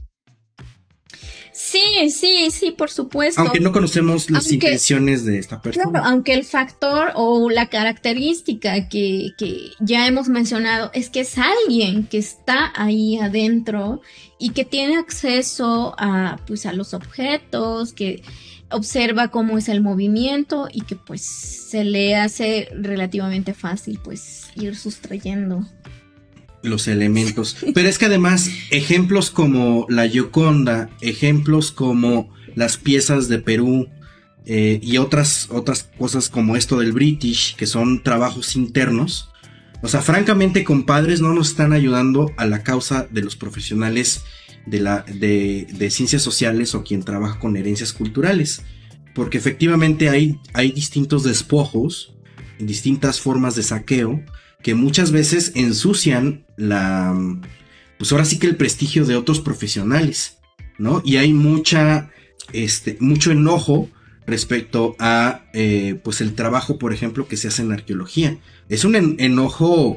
Sí, sí, sí, por supuesto. Aunque no conocemos las aunque, intenciones de esta persona. Claro, aunque el factor o la característica que, que ya hemos mencionado es que es alguien que está ahí adentro y que tiene acceso a, pues, a los objetos, que observa cómo es el movimiento y que pues se le hace relativamente fácil pues ir sustrayendo los elementos. Pero es que además ejemplos como la Gioconda, ejemplos como las piezas de Perú eh, y otras, otras cosas como esto del British, que son trabajos internos, o sea, francamente, compadres, no nos están ayudando a la causa de los profesionales de, la, de, de ciencias sociales o quien trabaja con herencias culturales, porque efectivamente hay, hay distintos despojos, distintas formas de saqueo, que muchas veces ensucian la, pues ahora sí que el prestigio de otros profesionales, ¿no? Y hay mucha, este, mucho enojo respecto a, eh, pues el trabajo, por ejemplo, que se hace en arqueología. Es un en- enojo,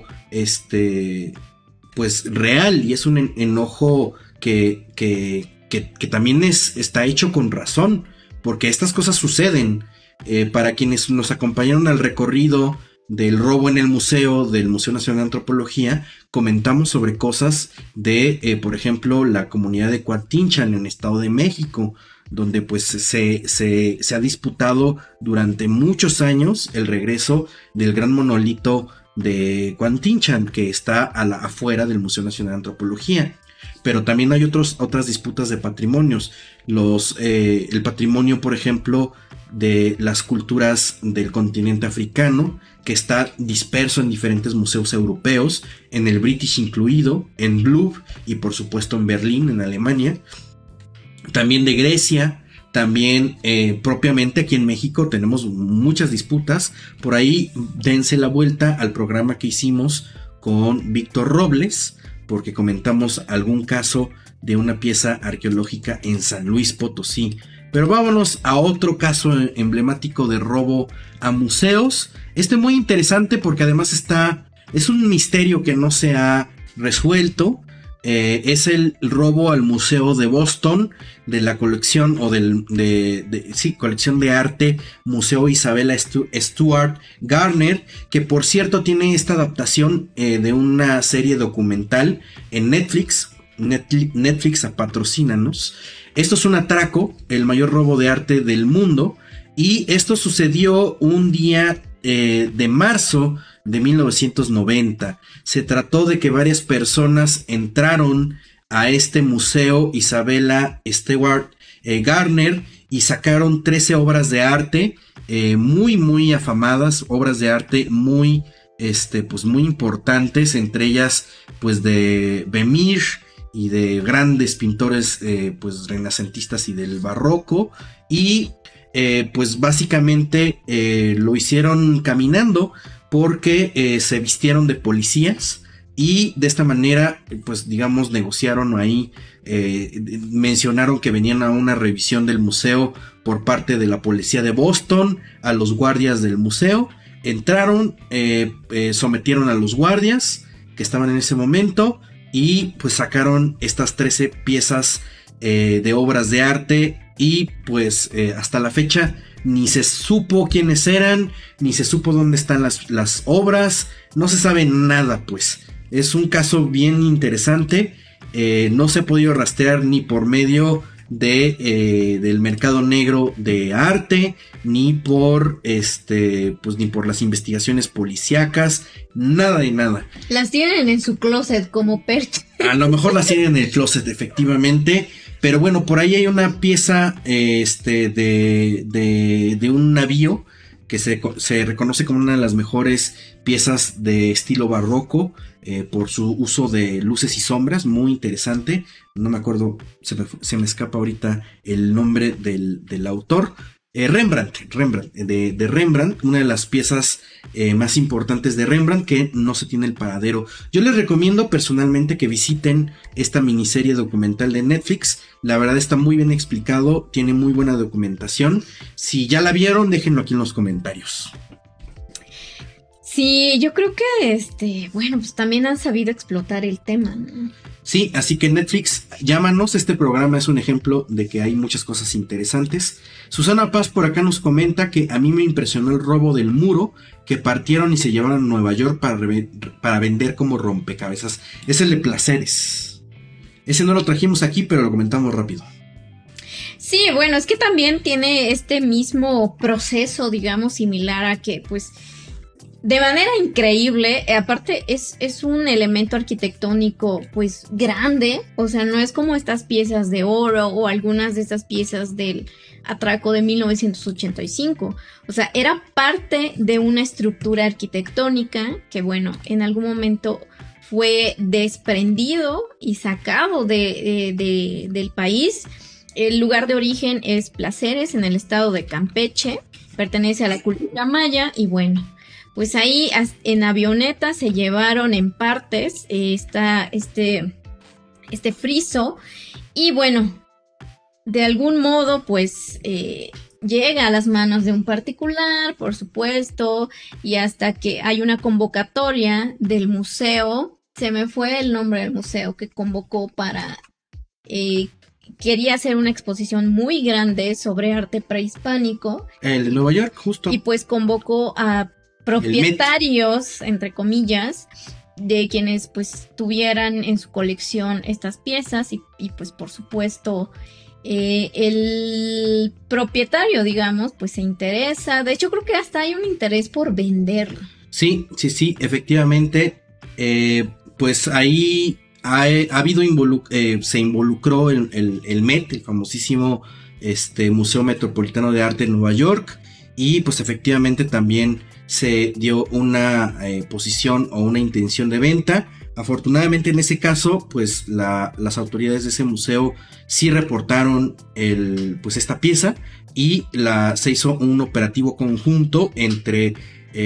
este, pues real, y es un en- enojo que, que, que, que también es, está hecho con razón, porque estas cosas suceden. Eh, para quienes nos acompañaron al recorrido del robo en el museo, del Museo Nacional de Antropología, comentamos sobre cosas de, eh, por ejemplo, la comunidad de Coatinchan en el Estado de México, donde pues se, se, se ha disputado durante muchos años el regreso del gran monolito de Coatinchan, que está a la, afuera del Museo Nacional de Antropología. Pero también hay otros, otras disputas de patrimonios. Los, eh, el patrimonio, por ejemplo, de las culturas del continente africano, que está disperso en diferentes museos europeos, en el British incluido, en Louvre y por supuesto en Berlín, en Alemania. También de Grecia, también eh, propiamente aquí en México tenemos muchas disputas. Por ahí dense la vuelta al programa que hicimos con Víctor Robles, porque comentamos algún caso de una pieza arqueológica en San Luis Potosí. Pero vámonos a otro caso emblemático de robo a museos. Este muy interesante porque además está, es un misterio que no se ha resuelto. Eh, es el robo al Museo de Boston de la colección o del, de, de, sí, colección de arte Museo Isabella Stu- Stewart Gardner, que por cierto tiene esta adaptación eh, de una serie documental en Netflix. Netflix, Netflix a patrocínanos. Esto es un atraco, el mayor robo de arte del mundo, y esto sucedió un día eh, de marzo de mil novecientos noventa. Se trató de que varias personas entraron a este museo Isabella Stewart eh, Gardner y sacaron trece obras de arte eh, muy muy afamadas, obras de arte muy este pues muy importantes, entre ellas pues de Vermeer y de grandes pintores eh, pues renacentistas y del barroco, y eh, pues básicamente eh, lo hicieron caminando porque eh, se vistieron de policías y de esta manera pues digamos negociaron ahí, eh, mencionaron que venían a una revisión del museo por parte de la policía de Boston, a los guardias del museo, entraron, eh, eh, sometieron a los guardias que estaban en ese momento y pues sacaron estas trece piezas eh, de obras de arte, y pues eh, hasta la fecha ni se supo quiénes eran, ni se supo dónde están las, las obras, no se sabe nada pues. Es un caso bien interesante, eh, no se ha podido rastrear ni por medio de, eh, del mercado negro de arte, ni por este, pues ni por las investigaciones policíacas, nada de nada. Las tienen en su closet como percha. A lo mejor las tienen en el closet, efectivamente. Pero bueno, por ahí hay una pieza este, de, de, de un navío que se, se reconoce como una de las mejores piezas de estilo barroco, eh, por su uso de luces y sombras, muy interesante. No me acuerdo, se me, se me escapa ahorita el nombre del, del autor. Eh, Rembrandt, Rembrandt de, de Rembrandt, una de las piezas eh, más importantes de Rembrandt, que no se tiene el paradero. Yo les recomiendo personalmente que visiten esta miniserie documental de Netflix. La verdad está muy bien explicado, tiene muy buena documentación. Si ya la vieron, déjenlo aquí en los comentarios. Sí, yo creo que este, bueno, pues también han sabido explotar el tema, ¿no? Sí, así que Netflix, llámanos, este programa es un ejemplo de que hay muchas cosas interesantes. Susana Paz por acá nos comenta que a mí me impresionó el robo del muro que partieron y se llevaron a Nueva York para, para vender como rompecabezas. Es el de Placeres. Ese no lo trajimos aquí, pero lo comentamos rápido. Sí, bueno, es que también tiene este mismo proceso, digamos, similar a que, pues, de manera increíble, eh, aparte es, es un elemento arquitectónico pues grande, o sea, no es como estas piezas de oro o algunas de estas piezas del atraco de mil novecientos ochenta y cinco, o sea, era parte de una estructura arquitectónica que bueno, en algún momento fue desprendido y sacado de, de, de, del país. El lugar de origen es Placeres, en el estado de Campeche, pertenece a la cultura maya y bueno, pues ahí en avioneta se llevaron en partes eh, esta, este, este friso y bueno, de algún modo pues eh, llega a las manos de un particular, por supuesto, y hasta que hay una convocatoria del museo, se me fue el nombre del museo que convocó para, eh, quería hacer una exposición muy grande sobre arte prehispánico. El de Nueva York, justo. Y pues convocó a propietarios, entre comillas, de quienes pues tuvieran en su colección estas piezas y, y pues por supuesto eh, el propietario, digamos, pues se interesa. De hecho creo que hasta hay un interés por venderlo. Sí, sí, sí, efectivamente, eh, pues ahí ha, ha habido, involu- eh, se involucró el, el, el M E T, el famosísimo este, Museo Metropolitano de Arte en Nueva York, y pues efectivamente también se dio una eh, posición o una intención de venta. Afortunadamente en ese caso pues la, las autoridades de ese museo sí reportaron el, pues esta pieza y la, se hizo un operativo conjunto entre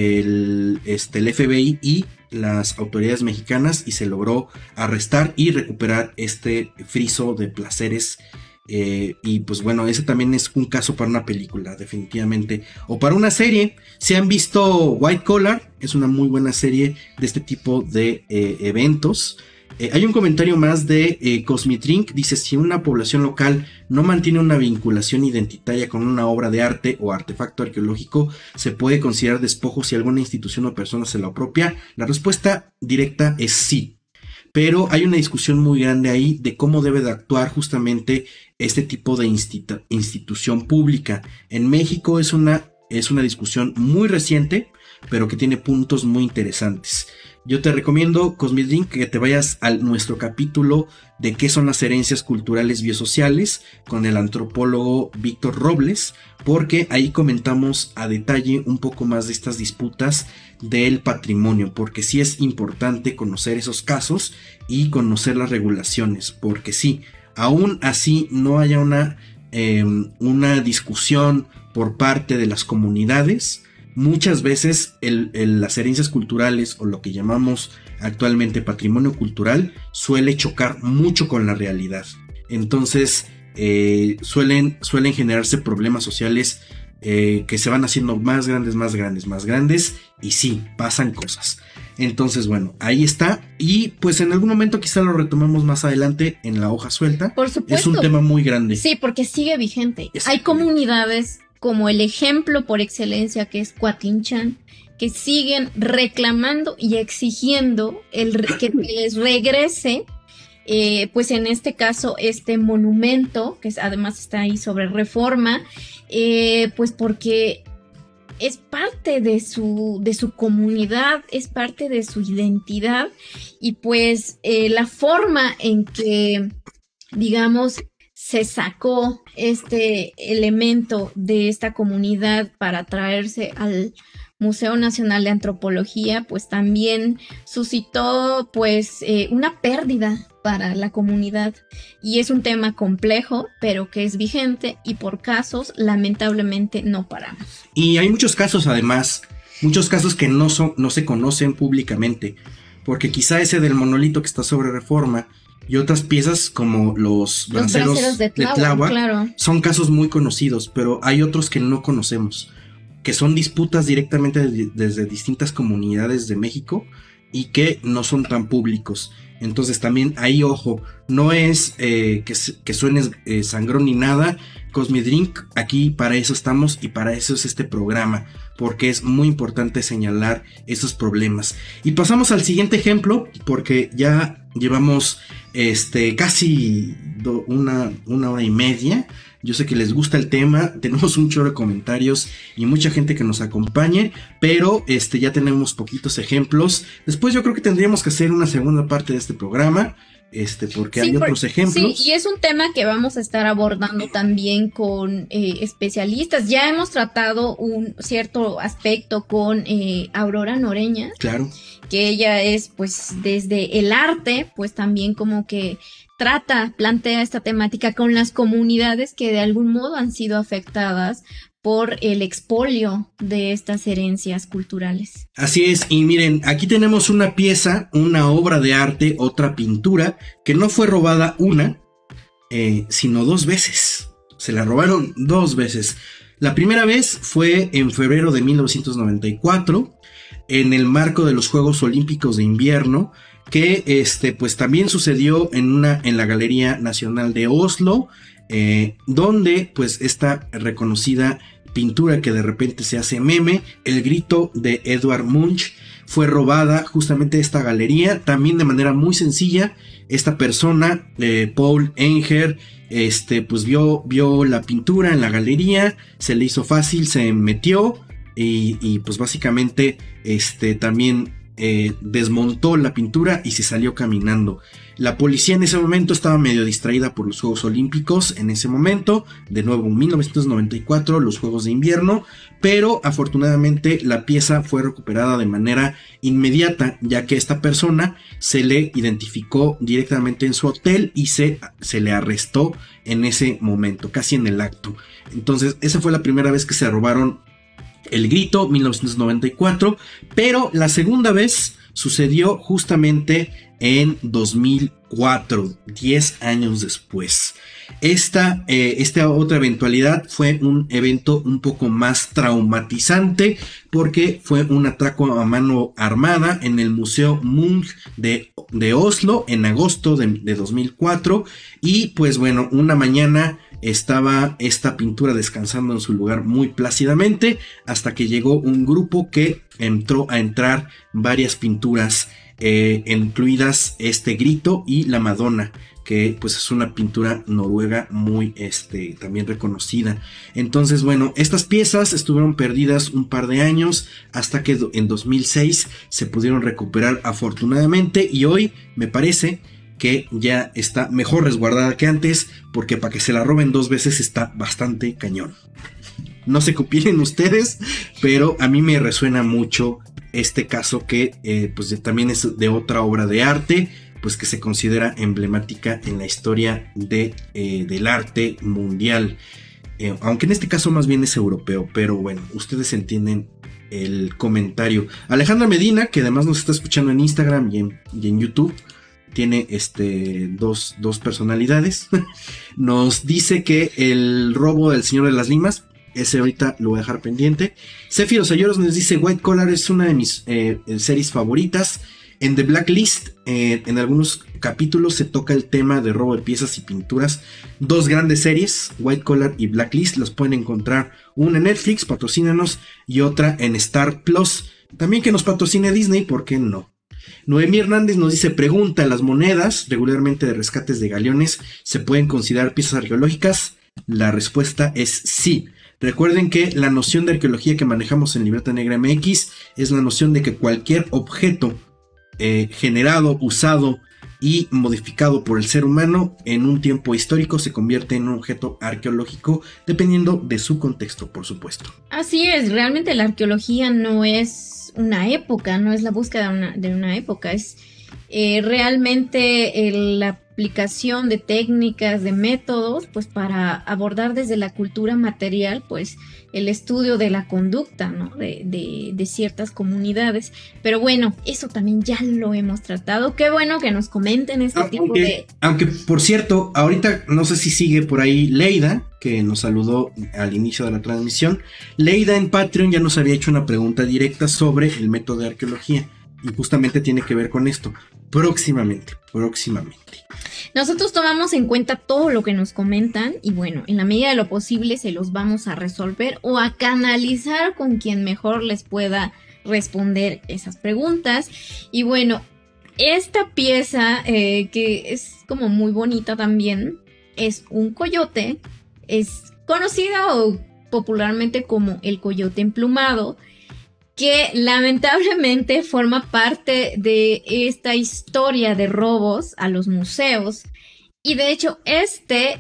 el, este, el F B I y las autoridades mexicanas y se logró arrestar y recuperar este friso de Placeres. Eh, y pues bueno, ese también es un caso para una película, definitivamente, o para una serie. Si han visto White Collar, es una muy buena serie de este tipo de eh, eventos. Eh, hay un comentario más de eh, Cosmitrink, dice: si una población local no mantiene una vinculación identitaria con una obra de arte o artefacto arqueológico, ¿se puede considerar despojo si alguna institución o persona se lo apropia? La respuesta directa es sí. Pero hay una discusión muy grande ahí de cómo debe de actuar justamente este tipo de institu- institución pública. En México es una, es una discusión muy reciente, pero que tiene puntos muy interesantes. Yo te recomiendo, Cosmidrink, que te vayas a nuestro capítulo de qué son las herencias culturales biosociales con el antropólogo Víctor Robles, porque ahí comentamos a detalle un poco más de estas disputas del patrimonio, porque sí es importante conocer esos casos y conocer las regulaciones, porque sí, aún así no haya una, eh, una discusión por parte de las comunidades, muchas veces el, el, las herencias culturales o lo que llamamos actualmente patrimonio cultural suele chocar mucho con la realidad. Entonces eh, suelen, suelen generarse problemas sociales eh, que se van haciendo más grandes, más grandes, más grandes y sí, pasan cosas. Entonces bueno, ahí está y pues en algún momento quizá lo retomemos más adelante en la hoja suelta. Por supuesto. Es un tema muy grande. Sí, porque sigue vigente. Hay comunidades como el ejemplo por excelencia que es Coatlinchan, que siguen reclamando y exigiendo el re- que les regrese, eh, pues en este caso, este monumento, que es, además está ahí sobre Reforma, eh, pues porque es parte de su, de su comunidad, es parte de su identidad, y pues eh, la forma en que, digamos, se sacó este elemento de esta comunidad para traerse al Museo Nacional de Antropología, pues también suscitó pues eh, una pérdida para la comunidad, y es un tema complejo, pero que es vigente y por casos lamentablemente no paramos. Y hay muchos casos además, muchos casos que no son, no se conocen públicamente, porque quizá ese del monolito que está sobre Reforma y otras piezas como los braceros, los braceros de Tláhuac, de Tláhuac, claro, son casos muy conocidos, pero hay otros que no conocemos, que son disputas directamente de, desde distintas comunidades de México y que no son tan públicos. Entonces también ahí, ojo, no es eh, que, que suene eh, sangrón ni nada. Cosmic Drink, aquí para eso estamos y para eso es este programa, porque es muy importante señalar esos problemas. Y pasamos al siguiente ejemplo, porque ya llevamos este, casi do, una, una hora y media. Yo sé que les gusta el tema, tenemos un chorro de comentarios y mucha gente que nos acompañe, pero este, ya tenemos poquitos ejemplos. Después yo creo que tendríamos que hacer una segunda parte de este programa, este, porque sí, hay por, otros ejemplos. Sí, y es un tema que vamos a estar abordando también con eh, especialistas. Ya hemos tratado un cierto aspecto con eh, Aurora Noreña. Claro. Que ella es, pues, desde el arte, pues también como que trata, plantea esta temática con las comunidades que de algún modo han sido afectadas por el expolio de estas herencias culturales. Así es, y miren, aquí tenemos una pieza, una obra de arte, otra pintura, que no fue robada una, eh, sino dos veces. Se la robaron dos veces. La primera vez fue en febrero de mil novecientos noventa y cuatro, en el marco de los Juegos Olímpicos de Invierno, que este, pues también sucedió en, una, en la Galería Nacional de Oslo, eh, donde pues esta reconocida pintura que de repente se hace meme, El grito de Edvard Munch, fue robada justamente de esta galería, también de manera muy sencilla. Esta persona, eh, Paul Enger, este, pues vio, vio la pintura en la galería, se le hizo fácil, se metió y, y pues básicamente este, también eh, desmontó la pintura y se salió caminando. La policía en ese momento estaba medio distraída por los Juegos Olímpicos en ese momento, de nuevo en mil novecientos noventa y cuatro, los Juegos de Invierno, pero afortunadamente la pieza fue recuperada de manera inmediata, ya que esta persona se le identificó directamente en su hotel y se, se le arrestó en ese momento, casi en el acto. Entonces esa fue la primera vez que se robaron El grito, mil novecientos noventa y cuatro, pero la segunda vez sucedió justamente en dos mil cuatro, diez años después. Esta, eh, esta otra eventualidad fue un evento un poco más traumatizante porque fue un atraco a mano armada en el Museo Munch de, de Oslo en agosto de, de dos mil cuatro, y pues bueno, una mañana estaba esta pintura descansando en su lugar muy plácidamente hasta que llegó un grupo que entró a entrar varias pinturas, eh, incluidas este grito y la Madonna, que pues es una pintura noruega muy este, también reconocida. Entonces bueno, estas piezas estuvieron perdidas un par de años hasta que en dos mil seis se pudieron recuperar afortunadamente, y hoy me parece que ya está mejor resguardada que antes, porque para que se la roben dos veces está bastante cañón. No sé qué opinen ustedes, pero a mí me resuena mucho este caso que eh, pues también es de otra obra de arte, pues que se considera emblemática en la historia de, eh, del arte mundial. Eh, aunque en este caso más bien es europeo, pero bueno, ustedes entienden el comentario. Alejandra Medina, que además nos está escuchando en Instagram y en, y en YouTube, tiene este, dos, dos personalidades, nos dice que el robo del Señor de las Limas, ese ahorita lo voy a dejar pendiente. Céfiro Sayoros nos dice, White Collar es una de mis eh, series favoritas. En The Blacklist, eh, en algunos capítulos se toca el tema de robo de piezas y pinturas. Dos grandes series, White Collar y Blacklist, los pueden encontrar, una en Netflix, patrocínanos, y otra en Star Plus. También que nos patrocine Disney, ¿por qué no? Noemí Hernández nos dice, pregunta, ¿las monedas regularmente de rescates de galeones se pueden considerar piezas arqueológicas? La respuesta es sí. Recuerden que la noción de arqueología que manejamos en Libreta Negra M X es la noción de que cualquier objeto eh, generado, usado y modificado por el ser humano en un tiempo histórico se convierte en un objeto arqueológico, dependiendo de su contexto, por supuesto. Así es, realmente la arqueología no es una época, no es la búsqueda de una, de una época, es eh, realmente el, la aplicación de técnicas, de métodos, pues para abordar desde la cultura material, pues el estudio de la conducta, ¿no? De, de, de ciertas comunidades. Pero bueno, eso también ya lo hemos tratado. Qué bueno que nos comenten este aunque, tipo de... Aunque, por cierto, ahorita no sé si sigue por ahí Leida, que nos saludó al inicio de la transmisión. Leida en Patreon ya nos había hecho una pregunta directa sobre el método de arqueología. Y justamente tiene que ver con esto. Próximamente, próximamente. Nosotros tomamos en cuenta todo lo que nos comentan y bueno, en la medida de lo posible se los vamos a resolver o a canalizar con quien mejor les pueda responder esas preguntas. Y bueno, esta pieza eh, que es como muy bonita también, es un coyote, es conocido popularmente como el coyote emplumado, que lamentablemente forma parte de esta historia de robos a los museos. Y de hecho, este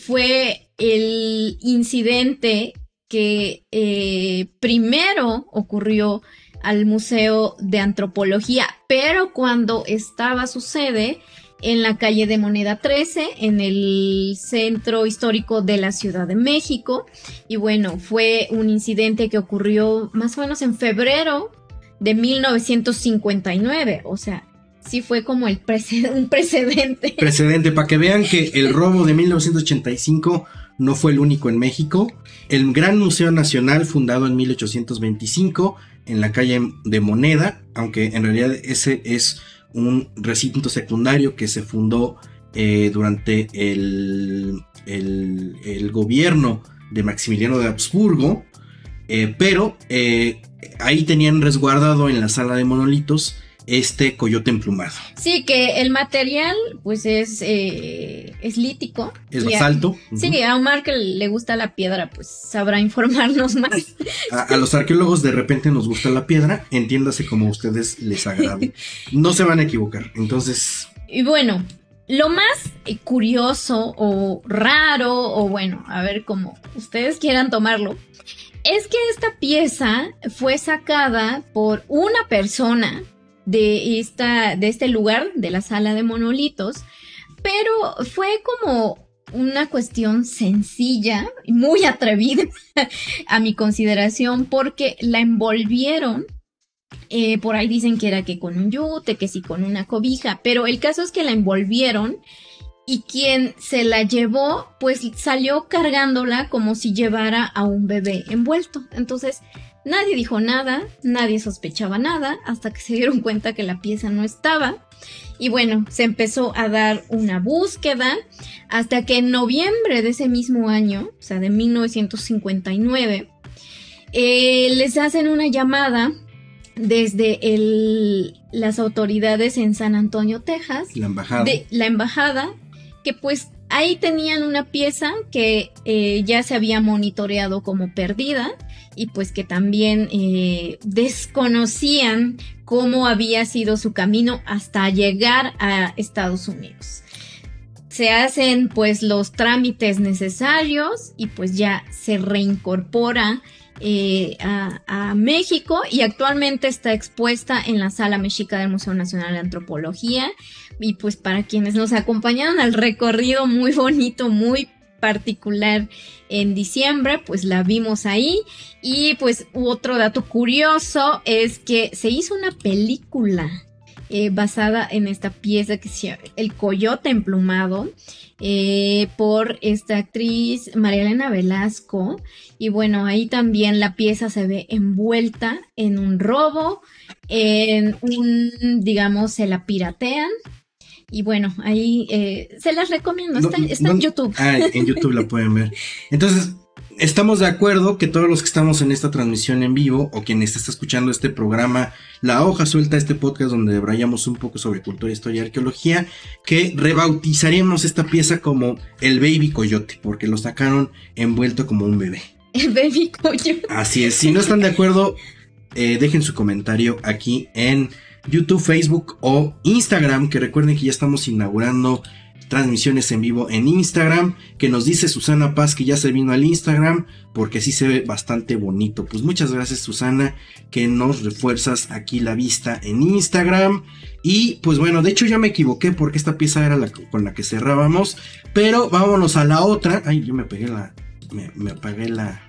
fue el incidente que eh, primero ocurrió al Museo de Antropología, pero cuando estaba su sede en la calle de Moneda trece, en el centro histórico de la Ciudad de México. Y bueno, fue un incidente que ocurrió más o menos en febrero de mil novecientos cincuenta y nueve, o sea, sí fue como el preced- un precedente. Precedente, para que vean que el robo de mil novecientos ochenta y cinco no fue el único en México. El Gran Museo Nacional, fundado en mil ochocientos veinticinco, en la calle de Moneda, aunque en realidad ese es un recinto secundario que se fundó eh, durante el, el, el gobierno de Maximiliano de Habsburgo, eh, pero eh, ahí tenían resguardado en la sala de monolitos este coyote emplumado. Sí, que el material pues es, eh, es lítico. Es basalto. Uh-huh. Sí, a Omar que le gusta la piedra pues sabrá informarnos más. A, a los arqueólogos de repente nos gusta la piedra, entiéndase como a ustedes les agrade. No se van a equivocar, entonces... Y bueno, lo más curioso o raro, o bueno, a ver cómo ustedes quieran tomarlo, es que esta pieza fue sacada por una persona de, esta, de este lugar, de la sala de monolitos, pero fue como una cuestión sencilla y muy atrevida a mi consideración, porque la envolvieron, eh, por ahí dicen que era que con un yute, que sí con una cobija, pero el caso es que la envolvieron y quien se la llevó pues salió cargándola como si llevara a un bebé envuelto. Entonces nadie dijo nada, nadie sospechaba nada, hasta que se dieron cuenta que la pieza no estaba. Y bueno, se empezó a dar una búsqueda hasta que en noviembre de ese mismo año, o sea, de mil novecientos cincuenta y nueve, eh, les hacen una llamada desde el, las autoridades en San Antonio, Texas. La embajada. De la embajada, que pues ahí tenían una pieza que eh, ya se había monitoreado como perdida y pues que también eh, desconocían cómo había sido su camino hasta llegar a Estados Unidos. Se hacen pues los trámites necesarios y pues ya se reincorpora eh, a, a México y actualmente está expuesta en la Sala Mexica del Museo Nacional de Antropología. Y pues para quienes nos acompañaron al recorrido muy bonito, muy particular en diciembre, pues la vimos ahí. Y pues otro dato curioso es que se hizo una película eh, basada en esta pieza que se llama El Coyote Emplumado, eh, por esta actriz María Elena Velasco. Y bueno, ahí también la pieza se ve envuelta en un robo, en un, digamos, se la piratean. Y bueno, ahí eh, se las recomiendo, está, no, está no, en YouTube. Ah, en YouTube la pueden ver. Entonces, estamos de acuerdo que todos los que estamos en esta transmisión en vivo, o quien está escuchando este programa, La Hoja Suelta, este podcast donde debrayamos un poco sobre cultura, historia y arqueología, que rebautizaremos esta pieza como el Baby Coyote, porque lo sacaron envuelto como un bebé. El Baby Coyote. Así es, si no están de acuerdo, eh, dejen su comentario aquí en YouTube, Facebook o Instagram, que recuerden que ya estamos inaugurando transmisiones en vivo en Instagram, que nos dice Susana Paz que ya se vino al Instagram, porque sí se ve bastante bonito. Pues muchas gracias, Susana, que nos refuerzas aquí la vista en Instagram. Y pues bueno, de hecho ya me equivoqué porque esta pieza era la con la que cerrábamos, pero vámonos a la otra. Ay, yo me pegué la, me, me apagué la,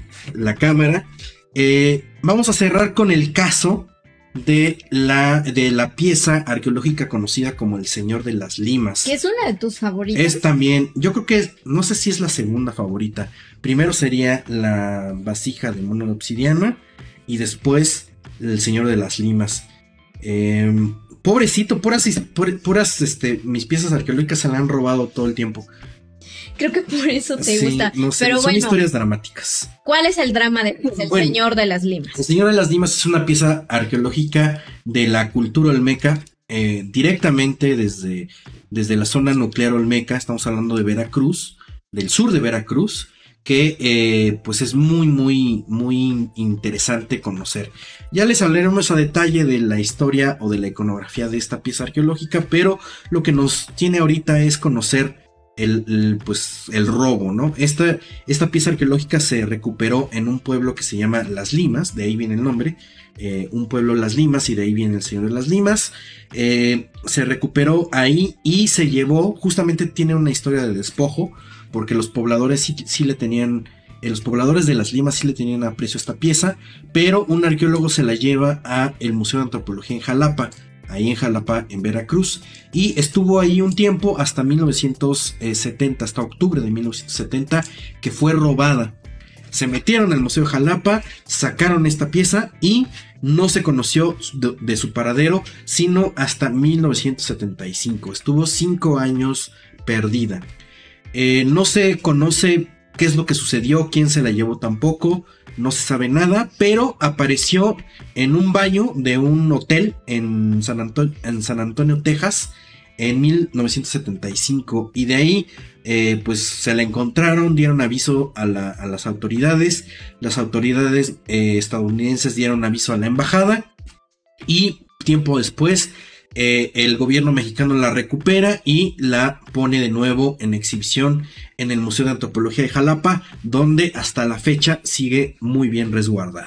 la cámara. Eh, vamos a cerrar con el caso de la, de la pieza arqueológica conocida como el Señor de las Limas. Que es una de tus favoritas. Es también, yo creo que es, no sé si es la segunda favorita. Primero sería la vasija de mono de obsidiana y después el Señor de las Limas. Eh, pobrecito, puras, puras este, mis piezas arqueológicas se la han robado todo el tiempo. Creo que por eso te sí, gusta. No sé, pero son bueno, historias dramáticas. ¿Cuál es el drama de El bueno, Señor de las Limas? El Señor de las Limas es una pieza arqueológica de la cultura olmeca, eh, directamente desde, desde la zona nuclear olmeca. Estamos hablando de Veracruz, del sur de Veracruz, que eh, pues es muy, muy, muy interesante conocer. Ya les hablaremos a detalle de la historia o de la iconografía de esta pieza arqueológica, pero lo que nos tiene ahorita es conocer El, el, pues, el robo, ¿no? Esta, esta pieza arqueológica se recuperó en un pueblo que se llama Las Limas, de ahí viene el nombre, eh, un pueblo Las Limas, y de ahí viene el Señor de las Limas. Eh, se recuperó ahí y se llevó, justamente tiene una historia de despojo, porque los pobladores sí, sí le tenían, eh, los pobladores de Las Limas sí le tenían aprecio a esta pieza, pero un arqueólogo se la lleva a el Museo de Antropología en Jalapa, ahí en Jalapa, en Veracruz, y estuvo ahí un tiempo hasta mil novecientos setenta, hasta octubre de mil novecientos setenta, que fue robada. Se metieron al Museo de Jalapa, sacaron esta pieza y no se conoció de, de su paradero sino hasta mil novecientos setenta y cinco. Estuvo cinco años perdida. Eh, no se conoce qué es lo que sucedió, quién se la llevó tampoco. No se sabe nada, pero apareció en un baño de un hotel en San Antonio, en San Antonio, Texas, en mil novecientos setenta y cinco. Y de ahí, eh, pues se la encontraron, dieron aviso a, la, a las autoridades. Las autoridades eh, estadounidenses dieron aviso a la embajada. Y tiempo después, eh, el gobierno mexicano la recupera y la pone de nuevo en exhibición en el Museo de Antropología de Jalapa, donde hasta la fecha sigue muy bien resguardada.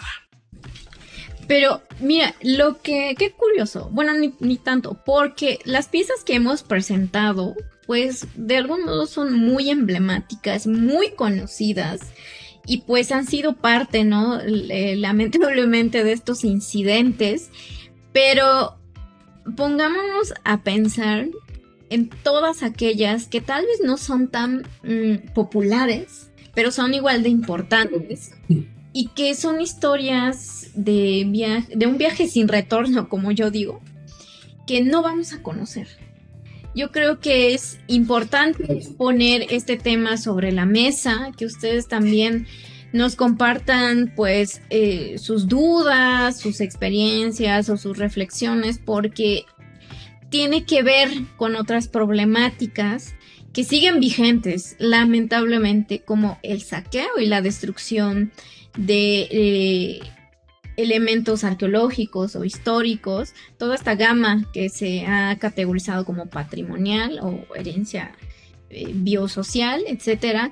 Pero mira, lo que, qué curioso, bueno, ni, ni tanto, porque las piezas que hemos presentado, pues de algún modo son muy emblemáticas, muy conocidas, y pues han sido parte, ¿no? Eh, lamentablemente de estos incidentes, pero pongámonos a pensar en todas aquellas que tal vez no son tan mmm, populares, pero son igual de importantes, y que son historias de, via- de un viaje sin retorno, como yo digo, que no vamos a conocer. Yo creo que es importante poner este tema sobre la mesa, que ustedes también nos compartan pues eh, sus dudas, sus experiencias o sus reflexiones, porque tiene que ver con otras problemáticas que siguen vigentes, lamentablemente, como el saqueo y la destrucción de eh, elementos arqueológicos o históricos, toda esta gama que se ha categorizado como patrimonial o herencia eh, biosocial, etcétera.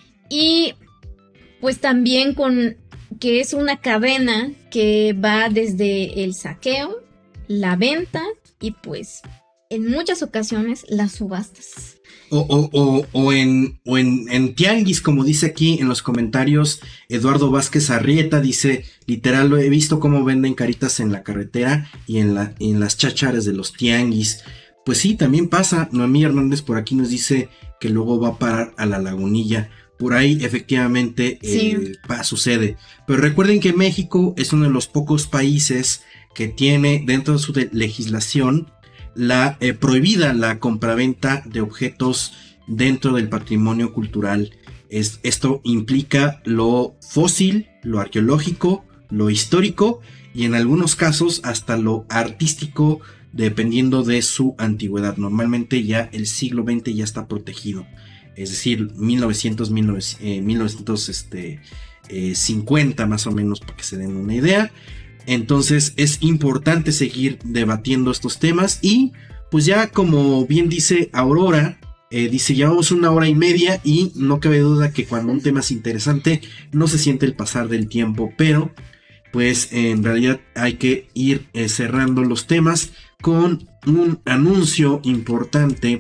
Y pues también con que es una cadena que va desde el saqueo, la venta y pues en muchas ocasiones las subastas. O, o, o, o, en, o en, en tianguis, como dice aquí en los comentarios Eduardo Vázquez Arrieta, dice, literal, lo he visto cómo venden caritas en la carretera y en, la, en las chácharas de los tianguis. Pues sí, también pasa. Noemí Hernández por aquí nos dice que luego va a parar a la Lagunilla. Por ahí efectivamente sí. eh, pa, sucede. Pero recuerden que México es uno de los pocos países que tiene dentro de su de legislación la eh, prohibida la compraventa de objetos dentro del patrimonio cultural. Es, esto implica lo fósil, lo arqueológico, lo histórico y en algunos casos hasta lo artístico, dependiendo de su antigüedad. Normalmente ya el siglo veinte ya está protegido. Es decir, mil novecientos, mil novecientos, eh, mil novecientos este, eh, cincuenta más o menos, para que se den una idea. Entonces es importante seguir debatiendo estos temas y pues ya como bien dice Aurora, Eh, dice, llevamos una hora y media y no cabe duda que cuando un tema es interesante no se siente el pasar del tiempo, pero pues en realidad hay que ir eh, cerrando los temas con un anuncio importante.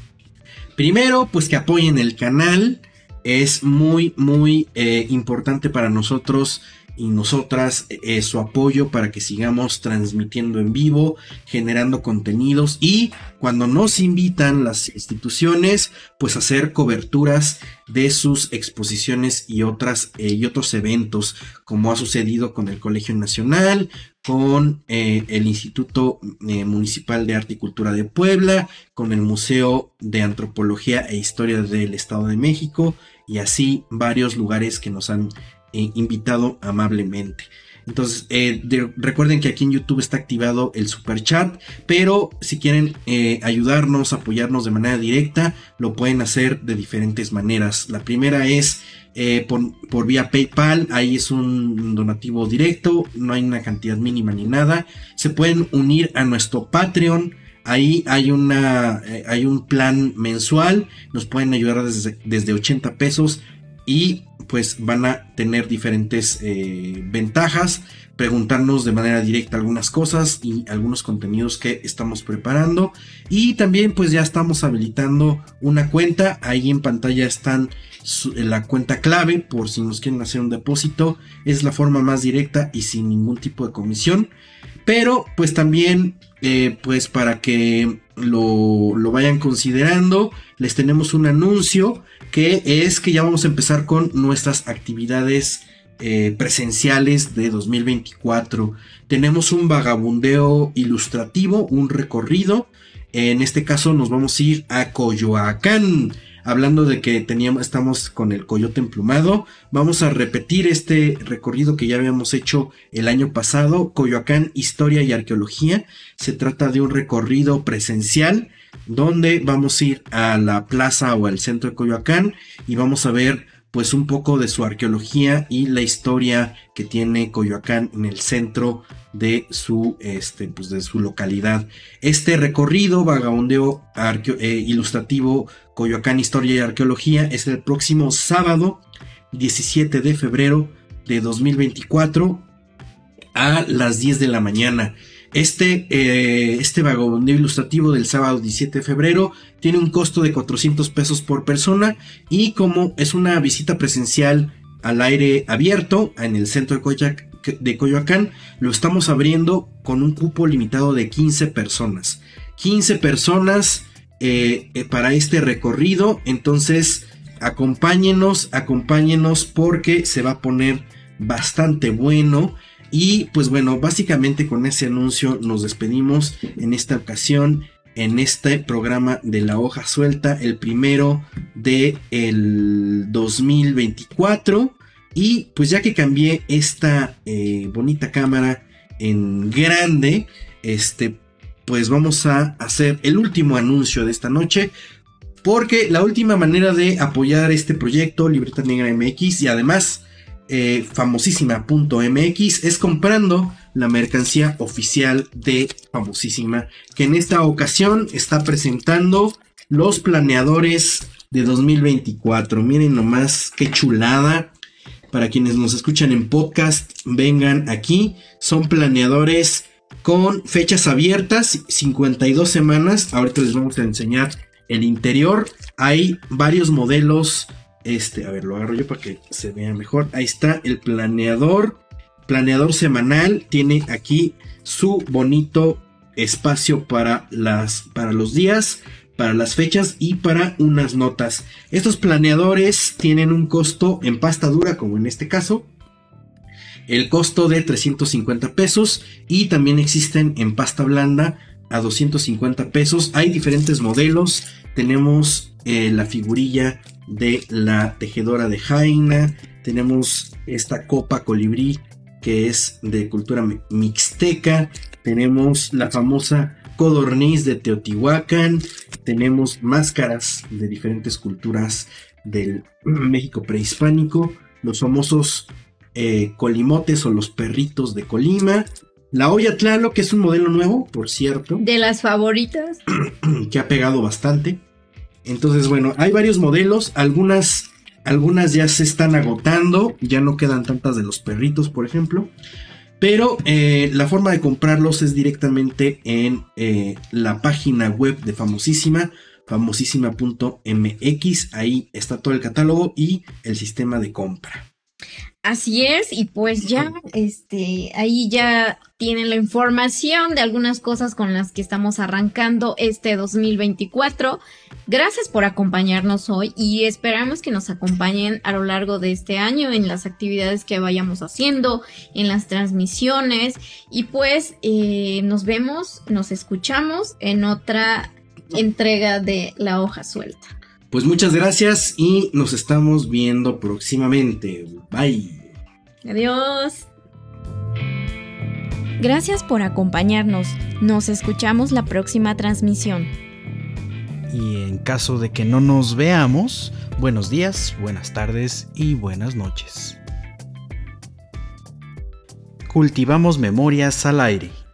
Primero, pues que apoyen el canal, es muy muy eh, importante para nosotros y nosotras eh, su apoyo para que sigamos transmitiendo en vivo, generando contenidos y cuando nos invitan las instituciones, pues hacer coberturas de sus exposiciones y otras eh, y otros eventos, como ha sucedido con el Colegio Nacional, con eh, el Instituto eh, Municipal de Arte y Cultura de Puebla, con el Museo de Antropología e Historia del Estado de México y así varios lugares que nos han Eh, invitado amablemente. Entonces eh, de, recuerden que aquí en YouTube está activado el super chat, pero si quieren eh, ayudarnos, apoyarnos de manera directa, lo pueden hacer de diferentes maneras. La primera es eh, por, por vía PayPal, ahí es un donativo directo, no hay una cantidad mínima ni nada. Se pueden unir a nuestro Patreon. Ahí hay una eh, hay un plan mensual, nos pueden ayudar desde, desde ochenta pesos y pues van a tener diferentes eh, ventajas, preguntarnos de manera directa algunas cosas y algunos contenidos que estamos preparando y también pues ya estamos habilitando una cuenta, ahí en pantalla están su, la cuenta clave por si nos quieren hacer un depósito, es la forma más directa y sin ningún tipo de comisión, pero pues también eh, pues para que lo, lo vayan considerando, les tenemos un anuncio que es que ya vamos a empezar con nuestras actividades eh, presenciales de dos mil veinticuatro. Tenemos un vagabundeo ilustrativo, un recorrido. En este caso nos vamos a ir a Coyoacán. Hablando de que teníamos, estamos con el coyote emplumado, vamos a repetir este recorrido que ya habíamos hecho el año pasado. Coyoacán, Historia y Arqueología. Se trata de un recorrido presencial donde vamos a ir a la plaza o al centro de Coyoacán y vamos a ver pues un poco de su arqueología y la historia que tiene Coyoacán en el centro de su este pues de su localidad. Este recorrido vagabundeo arqueo, eh, ilustrativo Coyoacán, Historia y Arqueología es el próximo sábado diecisiete de febrero de dos mil veinticuatro a las diez de la mañana. Este, eh, este vagabundeo ilustrativo del sábado diecisiete de febrero tiene un costo de cuatrocientos pesos por persona y como es una visita presencial al aire abierto en el centro de, Coyoacán, de Coyoacán, lo estamos abriendo con un cupo limitado de quince personas. quince personas eh, eh, para este recorrido, entonces acompáñenos, acompáñenos porque se va a poner bastante bueno. Y pues bueno, básicamente con ese anuncio nos despedimos en esta ocasión, en este programa de La Hoja Suelta, el primero de el dos mil veinticuatro. Y pues ya que cambié esta eh, bonita cámara en grande, este, pues vamos a hacer el último anuncio de esta noche. Porque la última manera de apoyar este proyecto, Libreta Negra M X, y además Eh, famosísima punto m x, es comprando la mercancía oficial de Famosísima, que en esta ocasión está presentando los planeadores de dos mil veinticuatro. Miren nomás qué chulada. Para quienes nos escuchan en podcast, vengan aquí. Son planeadores con fechas abiertas, cincuenta y dos semanas. Ahorita les vamos a enseñar el interior. Hay varios modelos. Este, a ver, lo agarro yo para que se vea mejor. Ahí está el planeador. Planeador semanal. Tiene aquí su bonito espacio para, las, para los días, para las fechas y para unas notas. Estos planeadores tienen un costo en pasta dura, como en este caso. El costo de trescientos cincuenta pesos. Y también existen en pasta blanda a doscientos cincuenta pesos. Hay diferentes modelos. Tenemos eh, la figurilla de la tejedora de Jaina, tenemos esta copa colibrí que es de cultura mixteca, tenemos la famosa codorniz de Teotihuacán, tenemos máscaras de diferentes culturas del México prehispánico, los famosos eh, colimotes o los perritos de Colima, la olla Tlaloc, que es un modelo nuevo, por cierto, de las favoritas, que ha pegado bastante. Entonces, bueno, hay varios modelos, algunas, algunas ya se están agotando, ya no quedan tantas de los perritos, por ejemplo. Pero eh, la forma de comprarlos es directamente en eh, la página web de Famosísima, famosísima punto m x. Ahí está todo el catálogo y el sistema de compra. Así es, y pues ya, este, ahí ya tienen la información de algunas cosas con las que estamos arrancando este dos mil veinticuatro. Gracias por acompañarnos hoy y esperamos que nos acompañen a lo largo de este año en las actividades que vayamos haciendo, en las transmisiones, y pues eh, nos vemos, nos escuchamos en otra entrega de La Hoja Suelta. Pues muchas gracias y nos estamos viendo próximamente. Bye. Adiós. Gracias por acompañarnos. Nos escuchamos la próxima transmisión. Y en caso de que no nos veamos, buenos días, buenas tardes y buenas noches. Cultivamos memorias al aire.